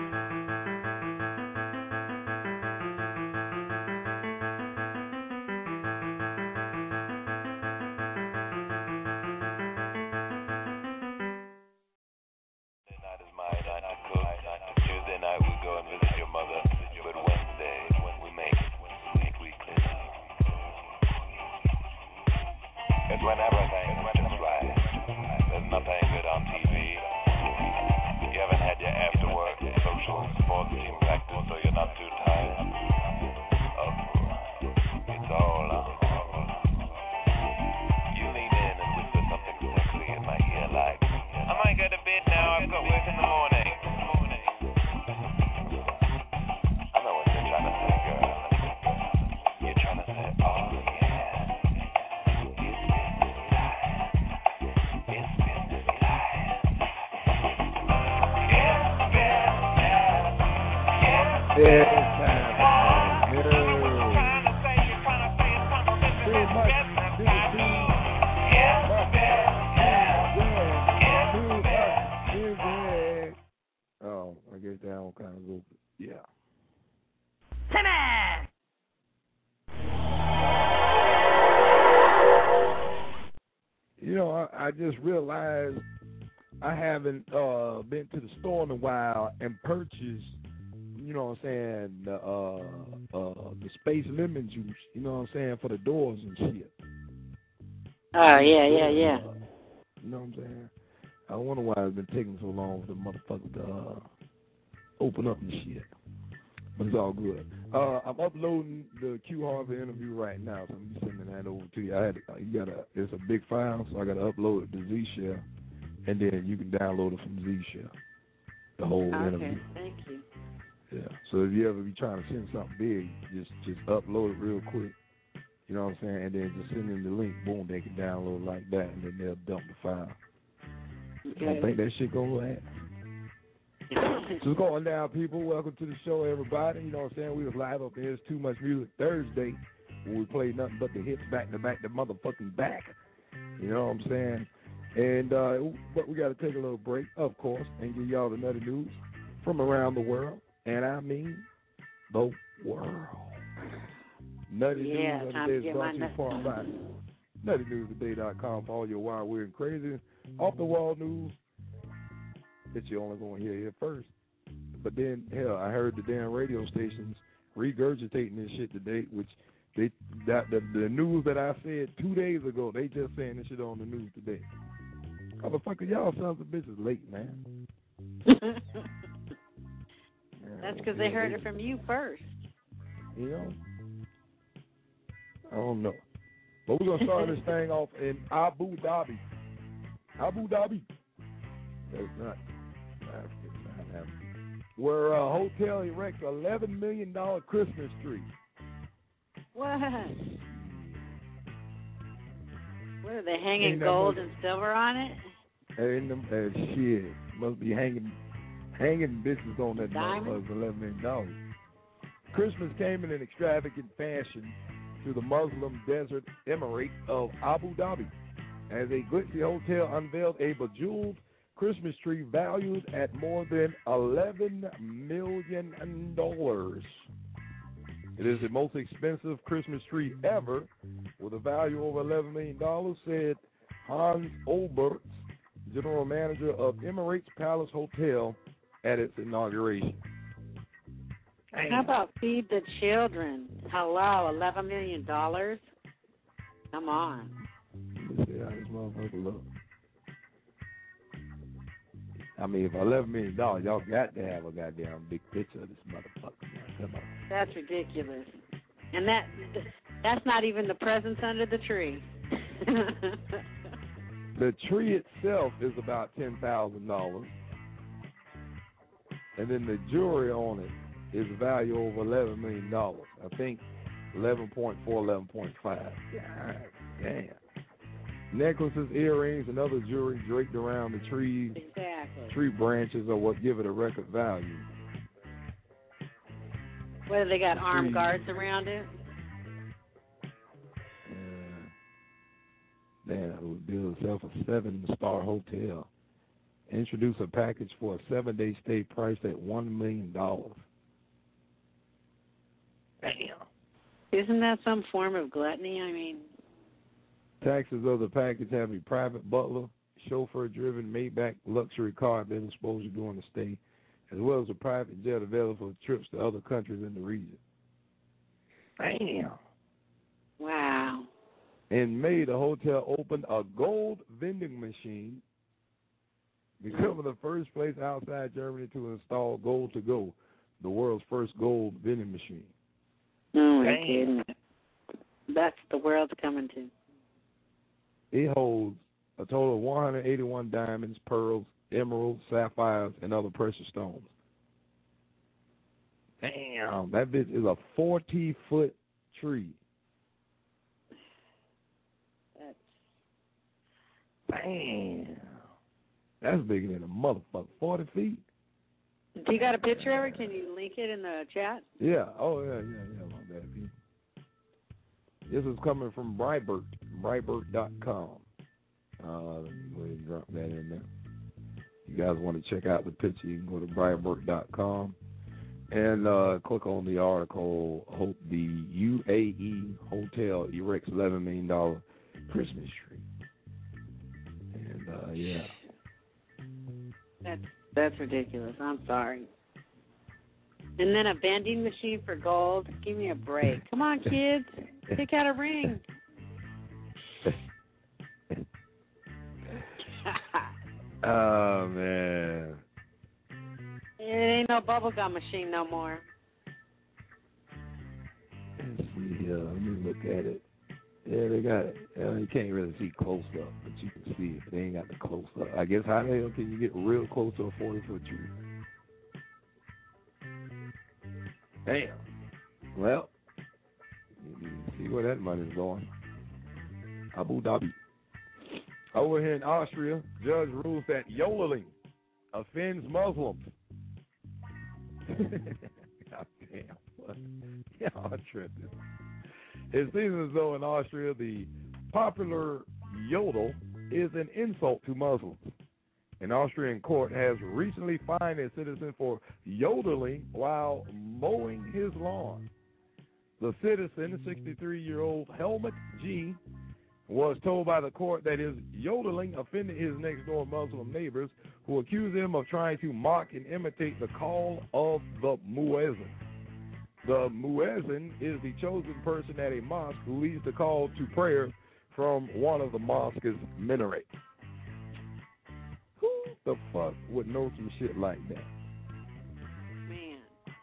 When everything is just right, there's nothing good on TV. You haven't had your after work, social, sports team practice, so you're not too tired. It's all on. You lean in and whisper something sexy in my ear like, I might go to bed now, I've got work in the morning. I know what you're trying to say, girl. You're trying to say, oh yeah. everything all kind of go. Yeah. Timmy! You know, I just realized I haven't been to the store in a while and purchased, you know what I'm saying, the Space Lemon juice, you know what I'm saying, for the doors and shit. Oh, yeah. You know what I'm saying? I wonder why it's been taking so long for the motherfucker to open up and shit. But it's all good. I'm uploading the Q Harvey interview right now, so I'm sending that over to you. It's a big file, so I got to upload it to Z-Share, and then you can download it from Z-Share, the whole interview. Okay, thank you. Yeah. So if you ever be trying to send something big, just upload it real quick. You know what I'm saying? And then just send them the link. Boom, they can download it like that, and then they'll dump the file. Okay. I think that shit gonna last. So it's going down, people. Welcome to the show, everybody. You know what I'm saying? We was live up there. It's Too Much Music Thursday, when we played nothing but the hits back to back, the motherfucking back. You know what I'm saying? And but we got to take a little break, of course, and give y'all the nutty news from around the world. And I mean the world. Nutty News of the Day is brought to you far by NuttyNewsToday.com for all your wild, weird, and crazy, off-the-wall news that you're only going to hear here first. But then, hell, I heard the damn radio stations regurgitating this shit today, which the news that I said 2 days ago, they just saying this shit on the news today. Motherfucker, y'all sons of bitches late, man. That's because they heard it from you first. You know? I don't know. But we're going to start this thing off in Abu Dhabi. Abu Dhabi. That's not Africa, where a hotel erects $11 million Christmas tree. What? What are they hanging gold and silver on it? Ain't them shit. Must be hanging bitches on that motherfucker for $11 million. Christmas came in an extravagant fashion to the Muslim desert emirate of Abu Dhabi, as a glitzy hotel unveiled a bejeweled Christmas tree valued at more than $11 million. It is the most expensive Christmas tree ever, with a value over $11 million, said Hans Olberts, general manager of Emirates Palace Hotel, at its inauguration. How about feed the children? Hello, $11 million? Come on. Let's see how this motherfucker look. I mean, for $11 million, y'all got to have a goddamn big picture of this motherfucker. Come on. That's ridiculous. And that's not even the presents under the tree. The tree itself is about $10,000. And then the jewelry on it is value over $11 million. I think 11.4, 11.5. God damn. Necklaces, earrings, and other jewelry draped around the tree branches are what give it a record value. Whether they got armed guards around it? Damn, it would build itself a 7-star hotel. Introduce a package for a 7-day stay priced at $1 million. Damn. Isn't that some form of gluttony? I mean, taxes of the package have a private butler, chauffeur-driven Maybach luxury car that is supposed to during the stay, as well as a private jet available for trips to other countries in the region. Damn. Wow. In May, the hotel opened a gold vending machine, becoming the first place outside Germany to install Gold to Go, the world's first gold vending machine. Oh, my goodness. That's the world's coming to. It holds a total of 181 diamonds, pearls, emeralds, sapphires, and other precious stones. Damn, that bitch is a 40-foot tree. Damn. That's bigger than a motherfucker. 40 feet? Do you got a picture of it? Can you link it in the chat? Yeah. Oh, yeah. My bad. This is coming from Breitbart, Breitbart.com. Let me go ahead and drop that in there. you guys want to check out the picture, you can go to brianburke.com and click on the article, the UAE Hotel erects $11 million Christmas tree. And, yeah. That's ridiculous. I'm sorry. And then a vending machine for gold. Give me a break. Come on, kids. Pick out a ring. Oh, man. It ain't no bubblegum machine no more. Let's see here. Let me look at it. Yeah, they got it. You can't really see close up, but you can see it. They ain't got the close up. I guess how the hell can you get real close to a 40-foot tree? Damn. Well, you see where that money's going. Abu Dhabi. Over here in Austria, judge rules that yodeling offends Muslims. God damn. What? Yeah, I'm tripping. It seems as though in Austria, the popular yodel is an insult to Muslims. An Austrian court has recently fined a citizen for yodeling while mowing his lawn. The citizen, 63-year-old Helmut G., was told by the court that his yodeling offended his next-door Muslim neighbors who accused him of trying to mock and imitate the call of the muezzin. The muezzin is the chosen person at a mosque who leads the call to prayer from one of the mosque's minarets. Who the fuck would know some shit like that? Man.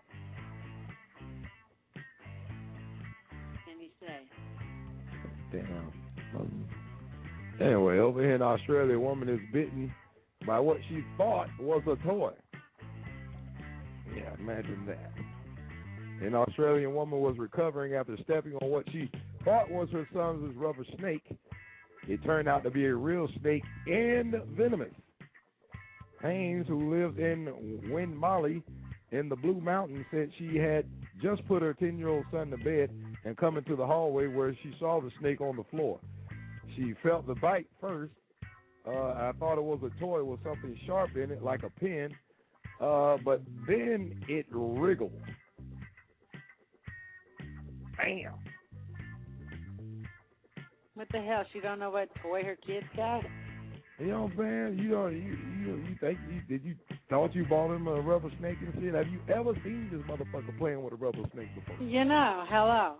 What can you say? Damn. Anyway, over here in Australia, a woman is bitten by what she thought was a toy. Yeah, imagine that. An Australian woman was recovering after stepping on what she thought was her son's rubber snake. It turned out to be a real snake and venomous. Haynes, who lives in Winmalee in the Blue Mountains, said she had just put her 10-year-old son to bed and come into the hallway where she saw the snake on the floor. She felt the bite first. I thought it was a toy with something sharp in it, like a pin, but then it wriggled. Bam. What the hell? She don't know what toy her kids got? You know what I'm saying? You think you thought you bought him a rubber snake and shit? Have you ever seen this motherfucker playing with a rubber snake before? You know, hello.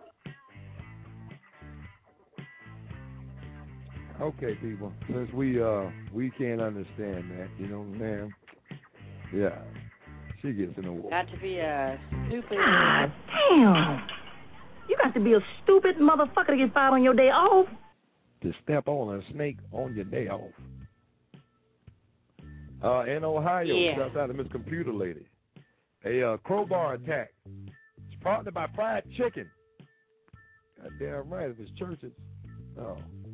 Okay, people. Since we can't understand that, you know what I'm saying? Yeah. She gets in the war. Got to be a stupid. God damn. You got to be a stupid motherfucker to get fired on your day off. To step on a snake on your day off. In Ohio, shouts out to Miss Computer Lady. A crowbar attack. It's partnered by fried chicken. Goddamn right, if it's churches. Oh.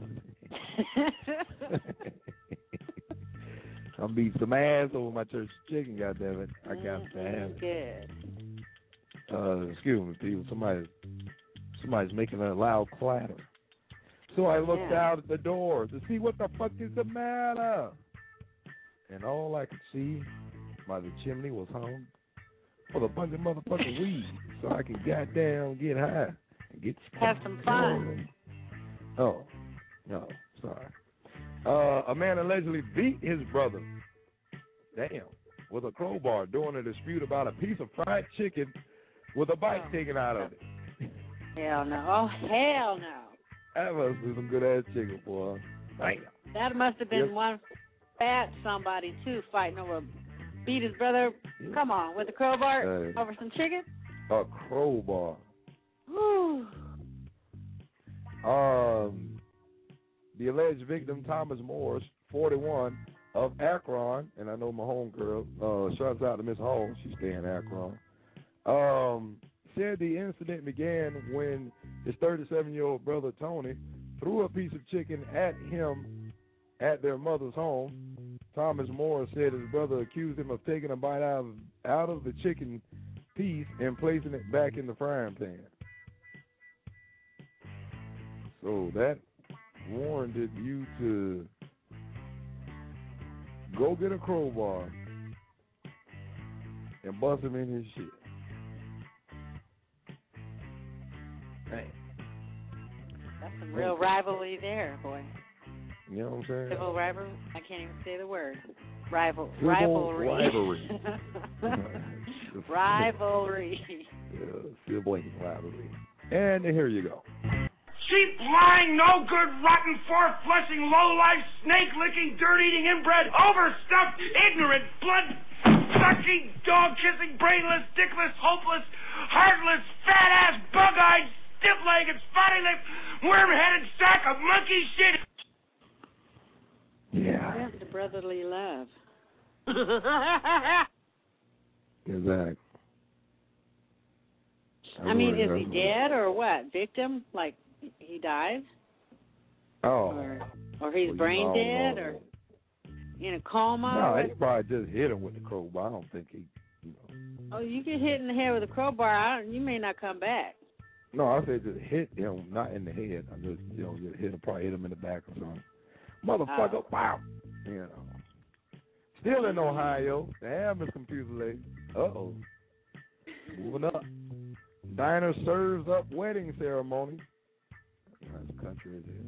I'm beating some ass over my church chicken, goddammit. I got to have it. Good. Excuse me, people. Somebody's making a loud clatter. So I looked out at the door to see what the fuck is the matter. And all I could see by the chimney was hung with a bunch of motherfucking weed so I can goddamn get high and get have some fun. Oh, no, sorry. A man allegedly beat his brother, with a crowbar during a dispute about a piece of fried chicken with a bite taken out of it. Hell no. Oh, hell no. That must be some good-ass chicken, boy. Damn. That must have been one fat somebody, too, fighting over beat his brother. Come on, with a crowbar over some chicken? A crowbar. Whew. The alleged victim, Thomas Morris, 41, of Akron, and I know my homegirl, shouts out to Miss Hall, she stay in Akron, said the incident began when his 37-year-old brother, Tony, threw a piece of chicken at him at their mother's home. Thomas Morris said his brother accused him of taking a bite out of the chicken piece and placing it back in the frying pan. So that warranted you to Go get a crowbar and bust him in his shit. Hey. That's some real rivalry there, boy. You know what I'm saying? Civil rivalry? I can't even say the word. Rivalry. Rivalry. Rivalry. Yeah, sibling rivalry. And here you go. Cheap, lying, no good, rotten, four-flushing, low-life, snake-licking, dirt-eating, inbred, overstuffed, ignorant, blood-sucking, dog-kissing, brainless, dickless, hopeless, heartless, fat-ass, bug-eyed, stiff-legged, spotty-lipped, worm-headed sack of monkey shit. Yeah. That's the brotherly love. Exactly. I mean, is he dead or what? Victim? Like, he died? Oh. Or he's brain dead or in a coma? No, he probably just hit him with the crowbar. I don't think he, Oh, you get hit in the head with a crowbar, you may not come back. No, I said just hit him, not in the head. I just, just hit him, probably hit him in the back or something. Motherfucker, wow. Still in Ohio. Damn, Miss Computer Lady. Uh-oh. Moving up. Diner serves up wedding ceremony. Nice country it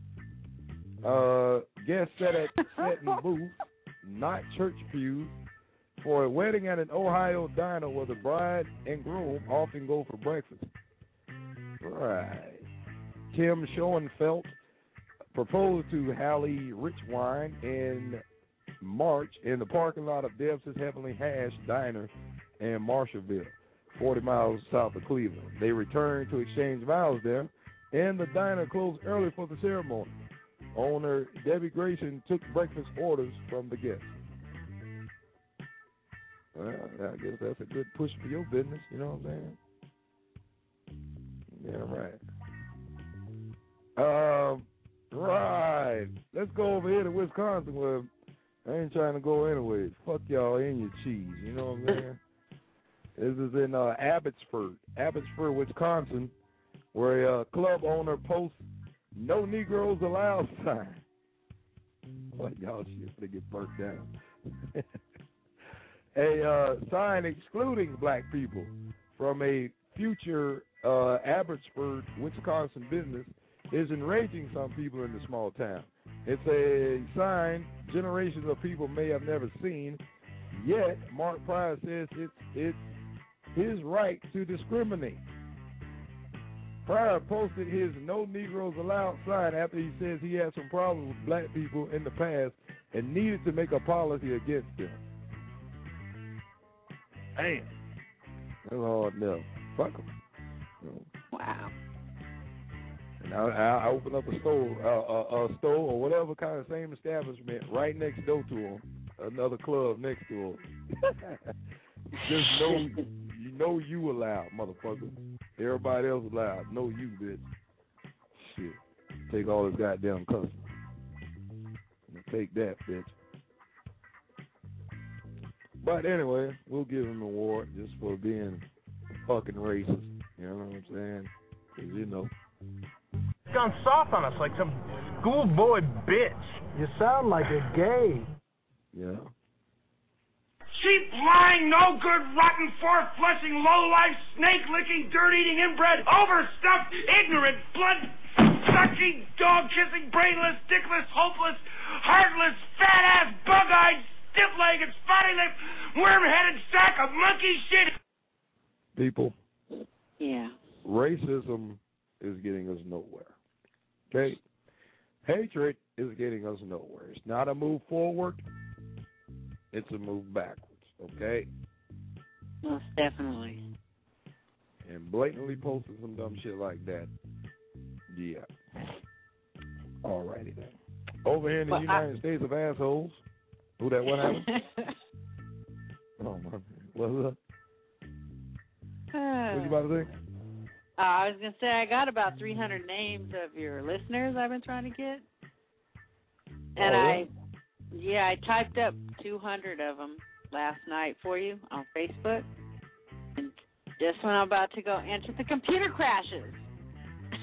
is. Guests set in booth, not church pews, for a wedding at an Ohio diner where the bride and groom often go for breakfast. Right. Kim Schoenfeld proposed to Hallie Richwine in March in the parking lot of Deb's Heavenly Hash Diner in Marshallville, 40 miles south of Cleveland. They returned to exchange vows there, and the diner closed early for the ceremony. Owner Debbie Grayson took breakfast orders from the guests. Well, I guess that's a good push for your business, you know what I'm saying? Yeah, right. Right. Let's go over here to Wisconsin where I ain't trying to go anyways. Fuck y'all and your cheese, you know what I'm saying? This is in Abbotsford, Wisconsin, where a club owner posts "No Negroes Allowed" sign. What y'all shit to get burnt down. A sign excluding black people from a future Abbotsford, Wisconsin business is enraging some people in the small town. It's a sign generations of people may have never seen, yet Mark Pryor says it's his right to discriminate. Pryor posted his "No Negroes Allowed" sign after he says he had some problems with black people in the past and needed to make a policy against them. Damn. That's hard enough. Fuck them. Wow. And I opened up a store or whatever kind of same establishment right next door to them, another club next to them. Just know you allowed, motherfucker. Everybody else allowed. Know you, bitch. Shit. Take all this goddamn custom. Take that, bitch. But anyway, we'll give him an award just for being fucking racist. You know what I'm saying? Because, Gone soft on us like some schoolboy bitch. You sound like a gay. Yeah. Cheap, lying, no good, rotten, four-flushing, low-life, snake-licking, dirt-eating, inbred, overstuffed, ignorant, blood-sucking, dog-kissing, brainless, dickless, hopeless, heartless, fat-ass, bug-eyed, stiff-legged, spotty-lipped, worm-headed sack of monkey shit. People. Yeah. Racism is getting us nowhere. Okay? Hatred is getting us nowhere. It's not a move forward. It's a move backwards. Okay? Most definitely. And blatantly posting some dumb shit like that. Yeah. Alrighty then. Over here in the United States of assholes. Who that? What happened? Oh my God. What's up? What you about to say? I was going to say, I got about 300 names of your listeners I've been trying to get. And I typed up 200 of them last night for you on Facebook. And just when I'm about to go enter, the computer crashes.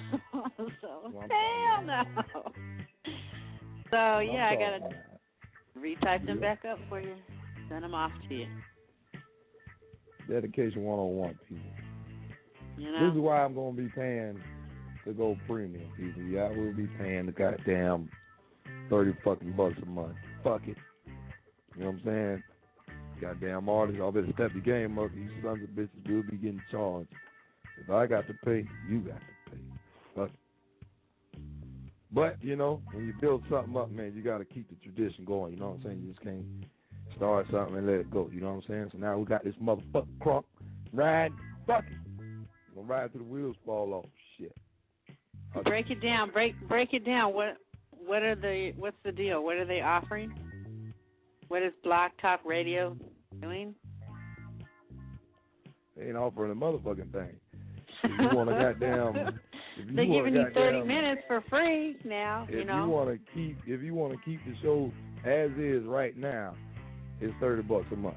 So, hell no. So, yeah, I got to Retype them back up for you. Send them off to you. Dedication 101, people. You know? This is why I'm going to be paying to go premium, people. Yeah, I will be paying the goddamn $30 fucking bucks a month. Fuck it. You know what I'm saying? Goddamn artists, y'all better step the game up. You sons of bitches will be getting charged. If I got to pay, you got to pay. Fuck it. But, you know, when you build something up, man, you got to keep the tradition going. You know what I'm saying? You just can't start something and let it go. You know what I'm saying? So now we got this motherfucking crunk ride. Fuck it. We're going to ride till the wheels fall off. Shit. Okay. Break it down. Break it down. What's the deal? What are they offering? What is Block Talk Radio doing? They ain't offering a motherfucking thing. If you want to goddamn... They're giving you 30 minutes for free now, If you you want to keep the show as is right now, it's $30 a month.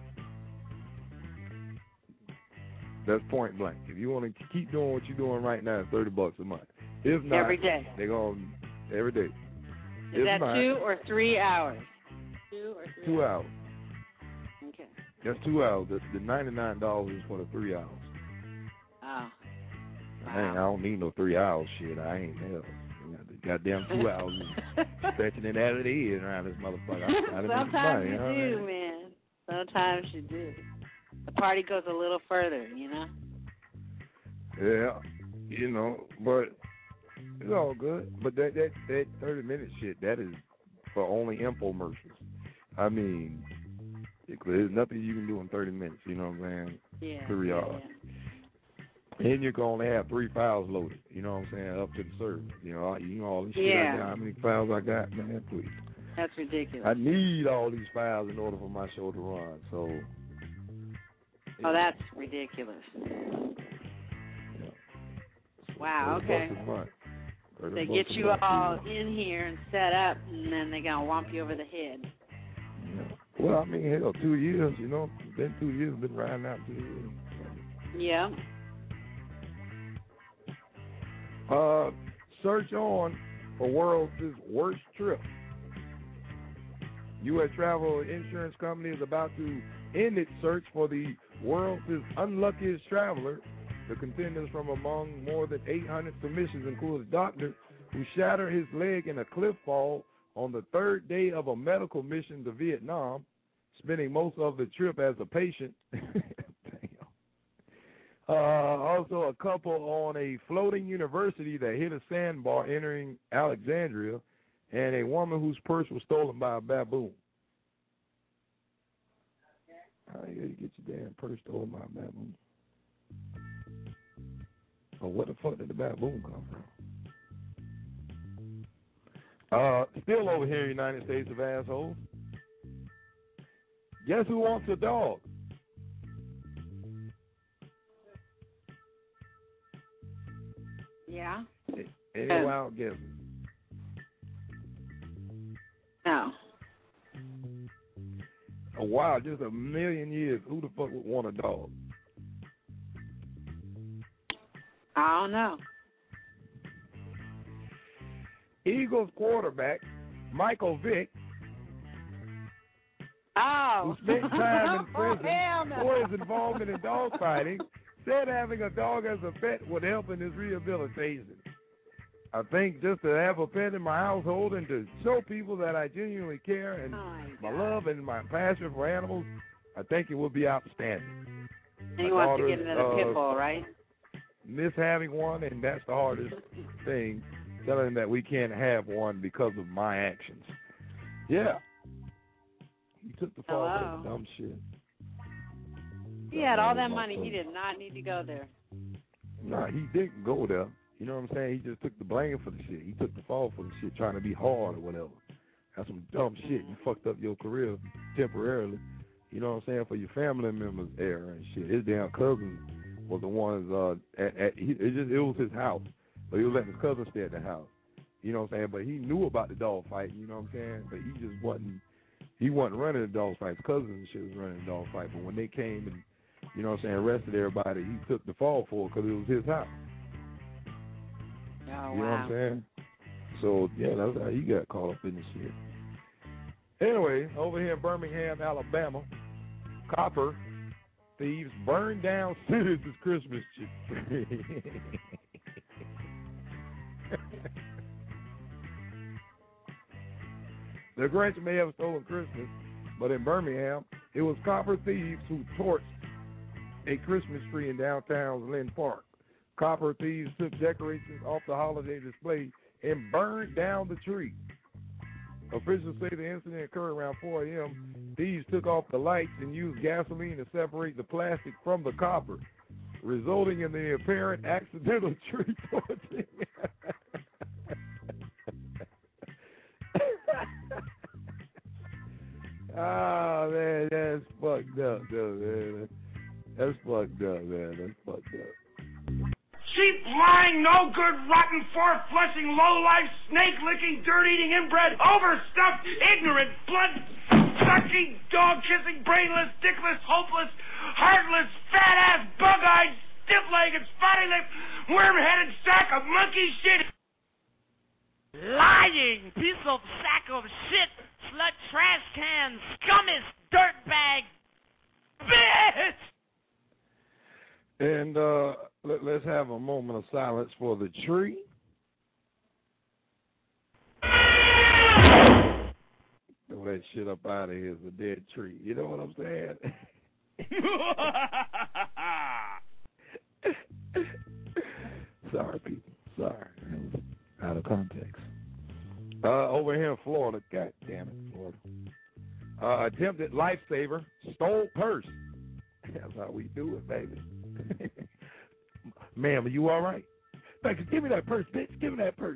That's point blank. If you want to keep doing what you're doing right now, it's $30 a month. If not, every day. They're going every day. Is that 2 or 3 hours? 2 or 3 2 hours. Okay. That's 2 hours. The $99 is for the 3 hours. Oh. I don't need no 3 hours shit. I ain't hell. Goddamn 2 hours stretching it out of the ear around this motherfucker. Sometimes you do, man. Sometimes you do. The party goes a little further, you know? Yeah, you know, but it's all good. But that 30-minute shit, that is for only infomercials. I mean, there's nothing you can do in 30 minutes, you know what I'm saying? Yeah. 3 hours. And you're going to have 3 files loaded, you know what I'm saying, up to the server. You know all this shit I got, how many files I got, man, please. That's ridiculous. I need all these files in order for my show to run, so. Oh, that's ridiculous. Yeah. Wow, okay. They get you all in here and set up, and then they're going to whomp you over the head. Yeah. Well, I mean, hell, 2 years, you know. Been 2 years, been riding out 2 years. Yeah. Search on for world's worst trip. U.S. Travel Insurance Company is about to end its search for the world's unluckiest traveler. The contenders from among more than 800 submissions include a doctor who shattered his leg in a cliff fall on the third day of a medical mission to Vietnam, spending most of the trip as a patient. Also, a couple on a floating university that hit a sandbar entering Alexandria, and a woman whose purse was stolen by a baboon. How you get your damn purse stolen by a baboon? Oh, what the fuck did the baboon come from? Still over here in the United States of assholes. Guess who wants a dog? Yeah. Any wild guesses? No. A while, just a million years, who the fuck would want a dog? I don't know. Eagles quarterback Michael Vick, who spent time in prison no. for his involvement in dog fighting, said having a dog as a pet would help in his rehabilitation. I think just to have a pet in my household and to show people that I genuinely care and my love and my passion for animals, I think it would be outstanding. And he wants to get another pit bull, right? Miss having one, and that's the hardest thing, telling him that we can't have one because of my actions. Yeah. He took the fall for that dumb shit. He had all that money. He did not need to go there. Nah, he didn't go there. You know what I'm saying? He just took the blame for the shit. He took the fall for the shit, trying to be hard or whatever. That's some dumb shit. You fucked up your career temporarily. You know what I'm saying? For your family members' error and shit. His damn cousin was the ones. It was his house, but he was letting his cousin stay at the house. You know what I'm saying? But he knew about the dog fight. You know what I'm saying? But he just wasn't. He wasn't running the dog fight. His cousin and shit was running the dog fight. But when they came and, you know what I'm saying, arrested everybody, he took the fall for it because it was his house. Oh, you know what I'm saying? So, yeah, that's how he got caught up in the shit. Anyway, over here in Birmingham, Alabama, copper thieves burn down citizens' Christmas tree. The Grinch may have stolen Christmas, but in Birmingham, it was copper thieves who torched a Christmas tree in downtown's Lynn Park. Copper thieves took decorations off the holiday display and burned down the tree. Officials say the incident occurred around 4 a.m. Thieves took off the lights and used gasoline to separate the plastic from the copper, resulting in the apparent accidental tree torching. Oh, man, that's fucked up, though, man. That's fucked up, man. That's fucked up. Cheap, lying, no good, rotten, four-flushing, low-life, snake-licking, dirt-eating, inbred, overstuffed, ignorant, blood-sucking, dog-kissing, brainless, dickless, hopeless, heartless, fat-ass, bug-eyed, stiff-legged, spotty-lipped, worm-headed sack of monkey shit. Lying piece of sack of shit, slut, trash can, scummist, dirtbag, bitch! And let's have a moment of silence for the tree. Throw that shit up out of here. It's a dead tree. You know what I'm saying? Sorry, people. Sorry. That was out of context. Over here in Florida, God damn it, Florida. Attempted lifesaver, stole purse. That's how we do it, baby. Ma'am, are you all right? Thank you. Give me that purse, bitch. Give me that purse.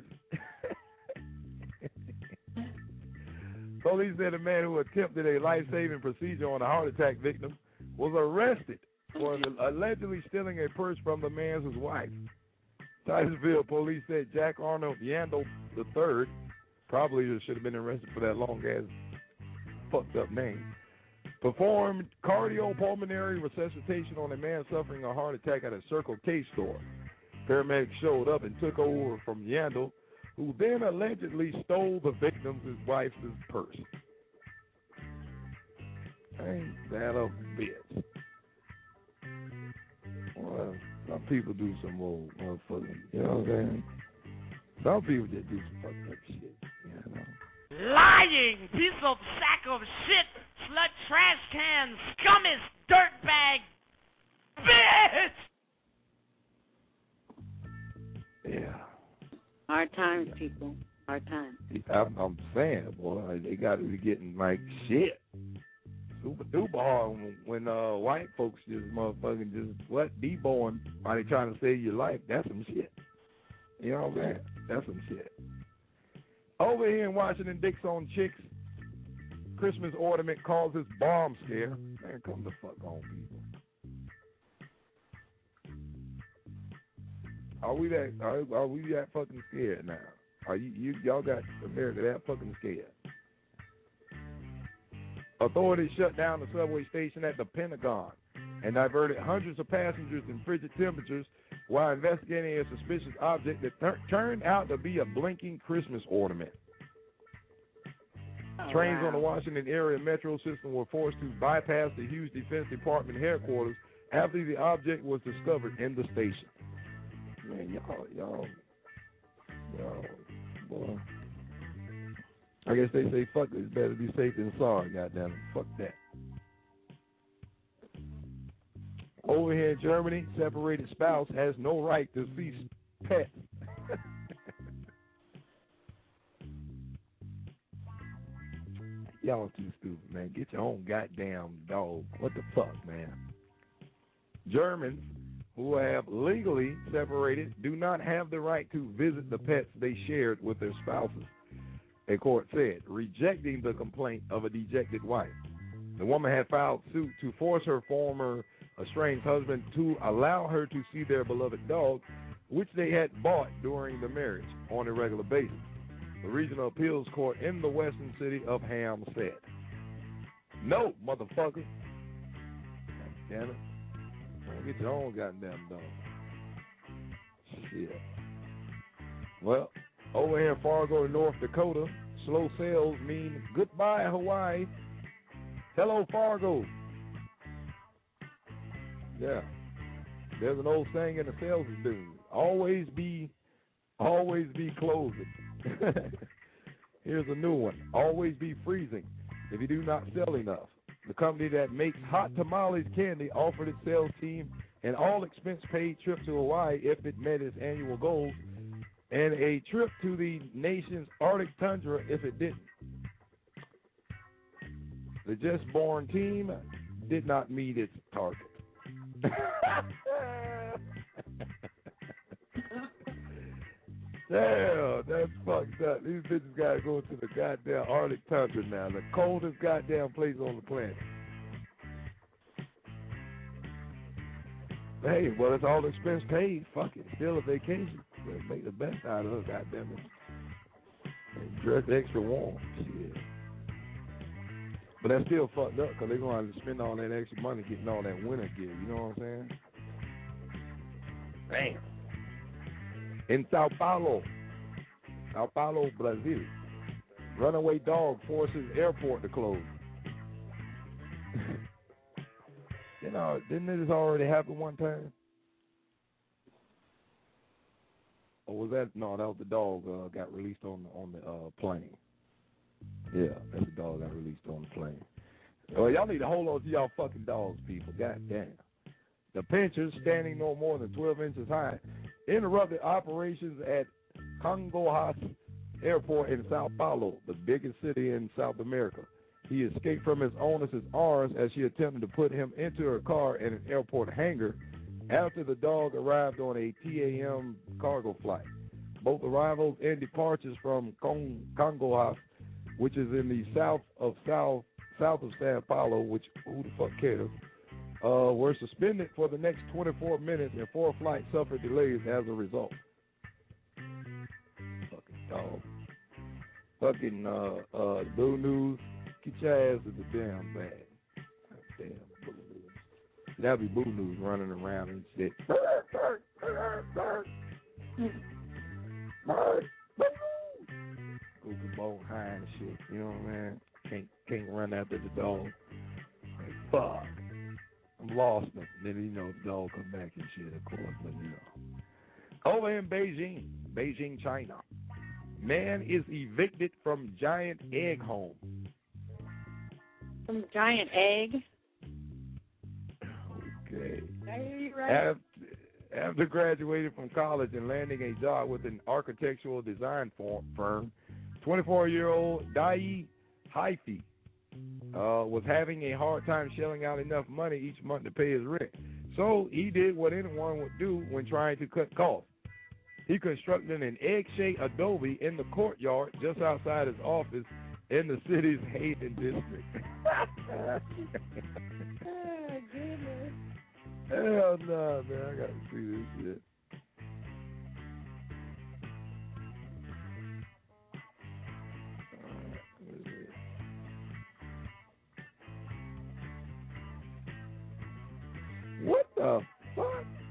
Police said a man who attempted a life-saving procedure on a heart attack victim was arrested for allegedly stealing a purse from the man's wife. Titusville police said Jack Arnold Yandel III probably should have been arrested for that long-ass fucked up name. Performed cardiopulmonary resuscitation on a man suffering a heart attack at a Circle K store. Paramedics showed up and took over from Yandel, who then allegedly stole the victim's wife's purse. Ain't that a bitch? Well, some people do some old motherfucking, you know what I'm saying? Some people just do some fucked up shit, you know? Lying piece of sack of shit, slut, trash can, scummist, dirtbag, bitch! Yeah. Hard times, people. Hard times. I'm saying, boy, they got to be getting like shit. Super duper hard when white folks just motherfucking just be born while they trying to save your life. That's some shit. You know what I'm saying? That's some shit. Over here in Washington, Dixon chicks, Christmas ornament causes bomb scare. Man, come the fuck on, people. Are we that fucking scared now? Are y'all got America that fucking scared? Authorities shut down the subway station at the Pentagon and diverted hundreds of passengers in frigid temperatures while investigating a suspicious object that turned out to be a blinking Christmas ornament. Trains on the Washington area metro system were forced to bypass the huge Defense Department headquarters after the object was discovered in the station. Man, y'all, boy. I guess they say, fuck it, it's better to be safe than sorry, goddamn it. Fuck that. Over here in Germany, separated spouse has no right to cease pets. Y'all too stupid, man. Get your own goddamn dog. What the fuck, man? Germans who have legally separated do not have the right to visit the pets they shared with their spouses, a court said, rejecting the complaint of a dejected wife. The woman had filed suit to force her former estranged husband to allow her to see their beloved dog, which they had bought during the marriage on a regular basis. The regional appeals court in the western city of Ham said, "No, motherfucker. Damn it. Get your own goddamn dog." Shit. Well, over here in Fargo, North Dakota, slow sales mean goodbye, Hawaii. Hello, Fargo. Yeah. There's an old saying in the sales business. Always be closing. Here's a new one. Always be freezing if you do not sell enough. The company that makes hot tamales candy offered its sales team an all-expense-paid trip to Hawaii if it met its annual goals, and a trip to the nation's Arctic tundra if it didn't. The just-born team did not meet its target. Damn, that's fucked up. These bitches gotta go to the goddamn Arctic tundra now, the coldest goddamn place on the planet. Hey, well, it's all expense paid. Fuck it, still a vacation. Let's make the best out of it, goddamn it. And dress extra warm, shit. But that's still fucked up because they're going to spend all that extra money getting all that winter gear. You know what I'm saying? Bam. In Sao Paulo, Brazil, runaway dog forces airport to close. You know, didn't this already happen one time? Or was that, no, that was the dog got released on the plane. Yeah, that's the dog got released on the plane. Well, y'all need to hold on to y'all fucking dogs, people. God damn. The pinchers, standing no more than 12 inches high, interrupted operations at Congonhas Airport in Sao Paulo, the biggest city in South America. He escaped from his owner's arms as she attempted to put him into her car in an airport hangar after the dog arrived on a TAM cargo flight. Both arrivals and departures from Congonhas, which is in the south of Sao Paulo, which who the fuck cares, were suspended for the next 24 minutes, and 4 flights suffered delays as a result. Fucking dog. Fucking Blue News, get your ass to the damn bag. Damn Blue News. That'd be Blue News running around and shit. Goofy bone high and shit, you know what I mean? Can't run after the dog. Like, fuck. I'm lost. Then, you know, the dog come back and shit, of course, but you know. Over in Beijing, China, man is evicted from giant egg home. From giant egg? Okay. Right. After graduating from college and landing a job with an architectural design firm, 24-year-old Dai Haifi was having a hard time shelling out enough money each month to pay his rent. So he did what anyone would do when trying to cut costs. He constructed an egg-shaped adobe in the courtyard just outside his office in the city's Hayden district. Oh, goodness. Hell no, man. I got to see this shit. What the fuck?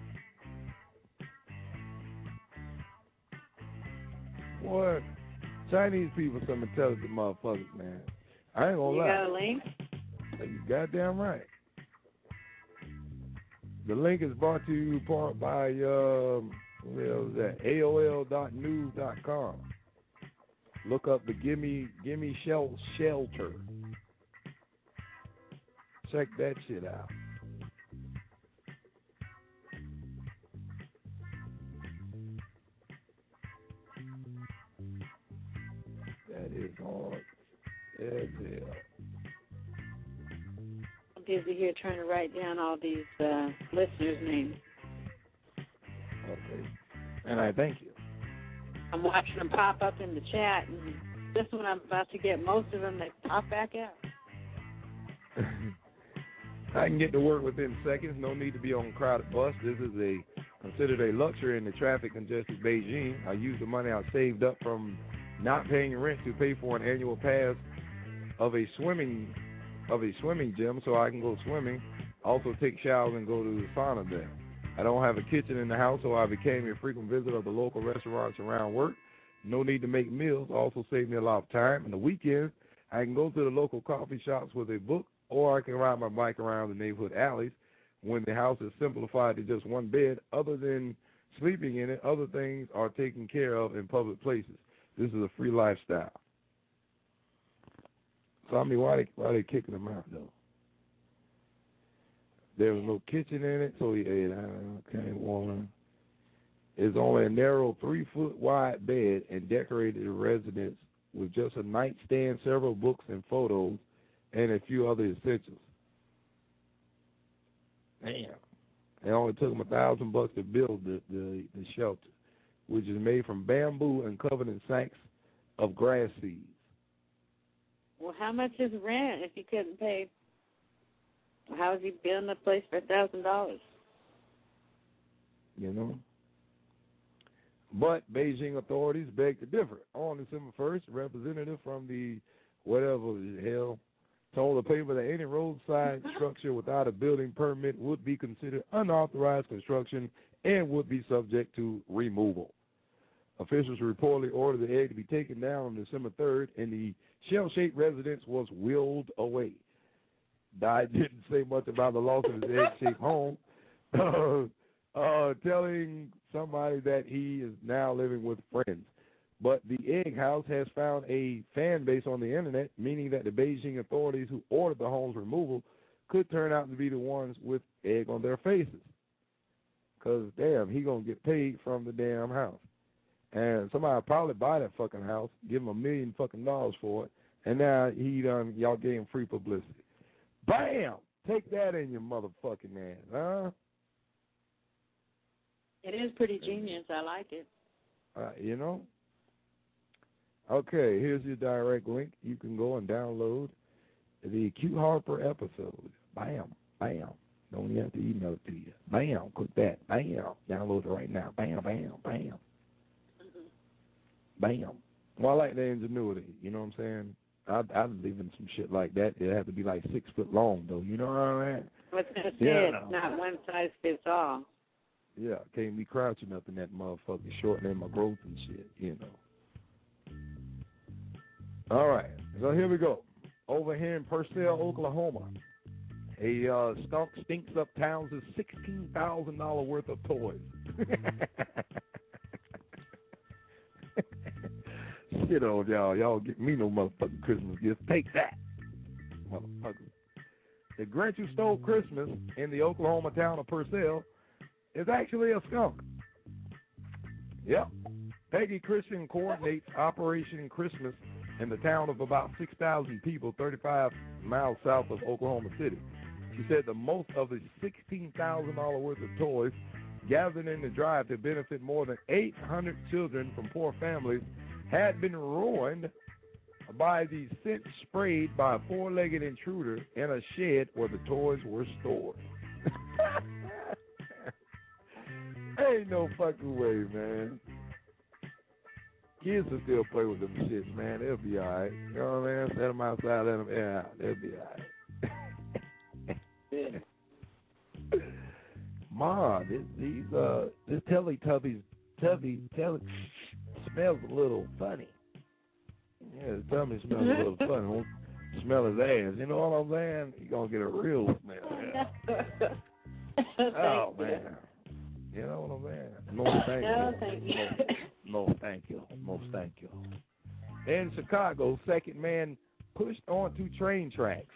What? Chinese people some intelligent motherfuckers, man. I ain't gonna lie. You got a link? You goddamn right. The link is brought to you by AOL.news.com. Look up the Gimme Shelter. Check that shit out. That is hard as hell. I'm busy here trying to write down all these listeners' names. Okay. And I thank you. I'm watching them pop up in the chat, and this one I'm about to get most of them that pop back out. I can get to work within seconds. No need to be on a crowded bus. This is considered a luxury in the traffic congested Beijing. I use the money I saved up from not paying rent to pay for an annual pass of a swimming gym so I can go swimming, also take showers and go to the sauna there. I don't have a kitchen in the house, so I became a frequent visitor of the local restaurants around work. No need to make meals. Also save me a lot of time. On the weekends, I can go to the local coffee shops with a book, or I can ride my bike around the neighborhood alleys. When the house is simplified to just one bed, other than sleeping in it, other things are taken care of in public places. This is a free lifestyle. So, I mean, why they kicking him out, though? There was no kitchen in it, so he ate out. Okay, woman. It's only a narrow 3-foot wide bed and decorated the residence with just a nightstand, several books and photos, and a few other essentials. Damn. It only took him $1,000 to build the shelter, which is made from bamboo and covered in sacks of grass seeds. Well, how much is rent if you couldn't pay? How is he building a place for $1,000? You know? But Beijing authorities beg to differ. On December 1st, a representative from the whatever the hell told the paper that any roadside structure without a building permit would be considered unauthorized construction and would be subject to removal. Officials reportedly ordered the egg to be taken down on December 3rd, and the shell-shaped residence was wheeled away. Dye didn't say much about the loss of his egg-shaped home, telling somebody that he is now living with friends. But the egg house has found a fan base on the internet, meaning that the Beijing authorities who ordered the home's removal could turn out to be the ones with egg on their faces. Because, damn, he going to get paid from the damn house. And somebody probably buy that fucking house, give him $1 million fucking dollars for it, and now y'all gave him free publicity. Bam! Take that in your motherfucking ass, huh? It is pretty genius. I like it. You know? Okay, here's your direct link. You can go and download the Q Harper episode. Bam, bam. Don't even have to email it to you. Bam, click that. Bam, download it right now. Bam, bam, bam. Bam. Well, I like the ingenuity. You know what I'm saying? I'd leave in some shit like that. It'd have to be like 6 foot long, though. You know what I mean? I was going to say, it's not one size fits all. Yeah, can't be crouching up in that motherfucker, shortening my growth and shit, you know. All right, so here we go. Over here in Purcell, Oklahoma, a skunk stinks up towns' $16,000 worth of toys. Shit on y'all. Y'all get me no motherfucking Christmas gifts. Take that, motherfucker. The Grinch who stole Christmas in the Oklahoma town of Purcell is actually a skunk. Yep. Peggy Christian coordinates Operation Christmas in the town of about 6,000 people, 35 miles south of Oklahoma City. She said the most of the $16,000 worth of toys gathered in the drive to benefit more than 800 children from poor families had been ruined by the scent sprayed by a four-legged intruder in a shed where the toys were stored. Ain't no fucking way, man. Kids will still play with them shits, man. They'll be all right. You know what I mean? Set them outside, let them air out. They'll be all right. Ma, this Teletubbies smells a little funny. Yeah, the tummy smells a little funny. Won't smell his ass. You know what I'm saying? You're going to get a real smell. Yeah. Oh, man. You know what I'm saying? No, thank you. No, thank you. No, thank you. Most thank you. In Chicago, second man pushed onto train tracks.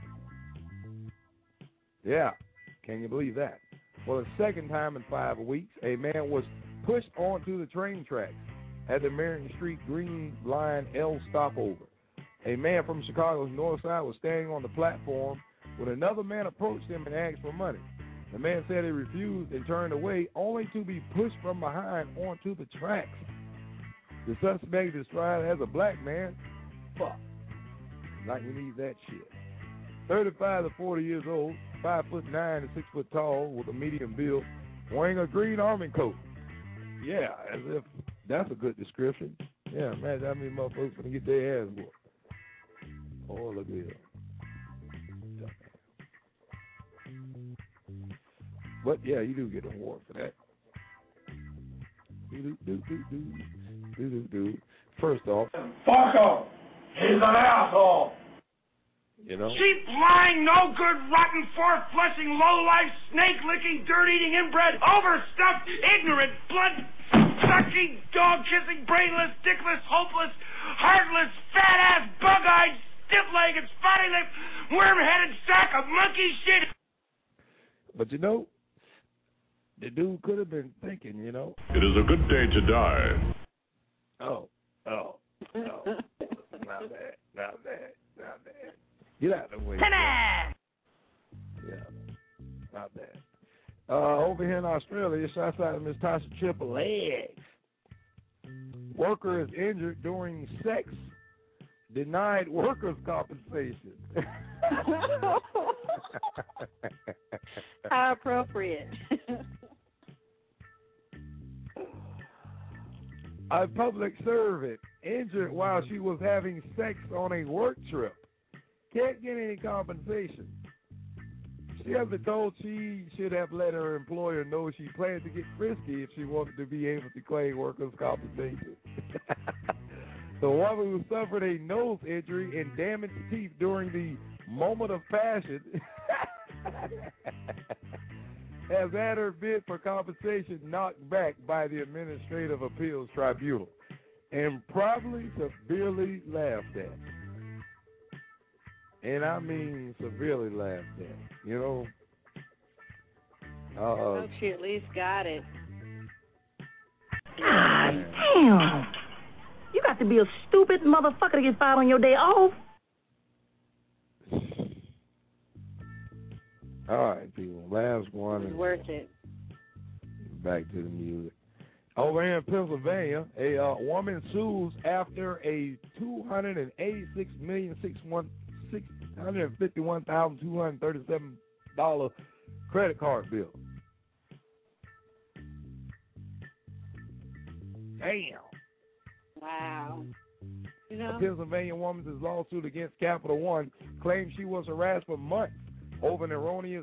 Yeah. Can you believe that? For the second time in 5 weeks, a man was pushed onto the train tracks at the Marion Street Green Line L stopover. A man from Chicago's north side was standing on the platform when another man approached him and asked for money. The man said he refused and turned away, only to be pushed from behind onto the tracks. The suspect is described as a black man. Fuck. Like we need that shit. 35 to 40 years old, 5'9" to 6 foot tall, with a medium build, wearing a green army coat. Yeah, as if that's a good description. Yeah, imagine how many motherfuckers gonna get their ass whooped. Oh, look at it. But yeah, you do get an award for that. dude. First off, Fuck him. He's an asshole. You know? Cheap, lying, no good, rotten, four-flushing, low-life, snake-licking, dirt-eating, inbred, overstuffed, ignorant, blood-sucking, dog-kissing, brainless, dickless, hopeless, heartless, fat-ass, bug-eyed, stiff-legged, spotty-lipped, worm-headed sack of monkey shit. But you know, the dude could have been thinking, you know. It is a good day to die. Oh. Not bad. Get out of the way. Yeah, not bad. Over here in Australia, shouts out to Miss Tasha Triple X. Worker is injured during sex, denied workers' compensation. How appropriate. A public servant injured while she was having sex on a work trip can't get any compensation. She has been told she should have let her employer know she planned to get frisky if she wanted to be able to claim workers' compensation. The woman who suffered a nose injury and damaged teeth during the moment of passion has had her bid for compensation knocked back by the Administrative Appeals Tribunal and probably severely laughed at. And I mean severely laughed at, you know. Hope she at least got it. God damn. You got to be a stupid motherfucker to get fired on your day off. All right, people. Last one. It's worth it. Back to the music. Over here in Pennsylvania, a woman sues after a $286,651,237 credit card bill. Damn. Wow. You know? A Pennsylvania woman's lawsuit against Capital One claims she was harassed for months over an erroneous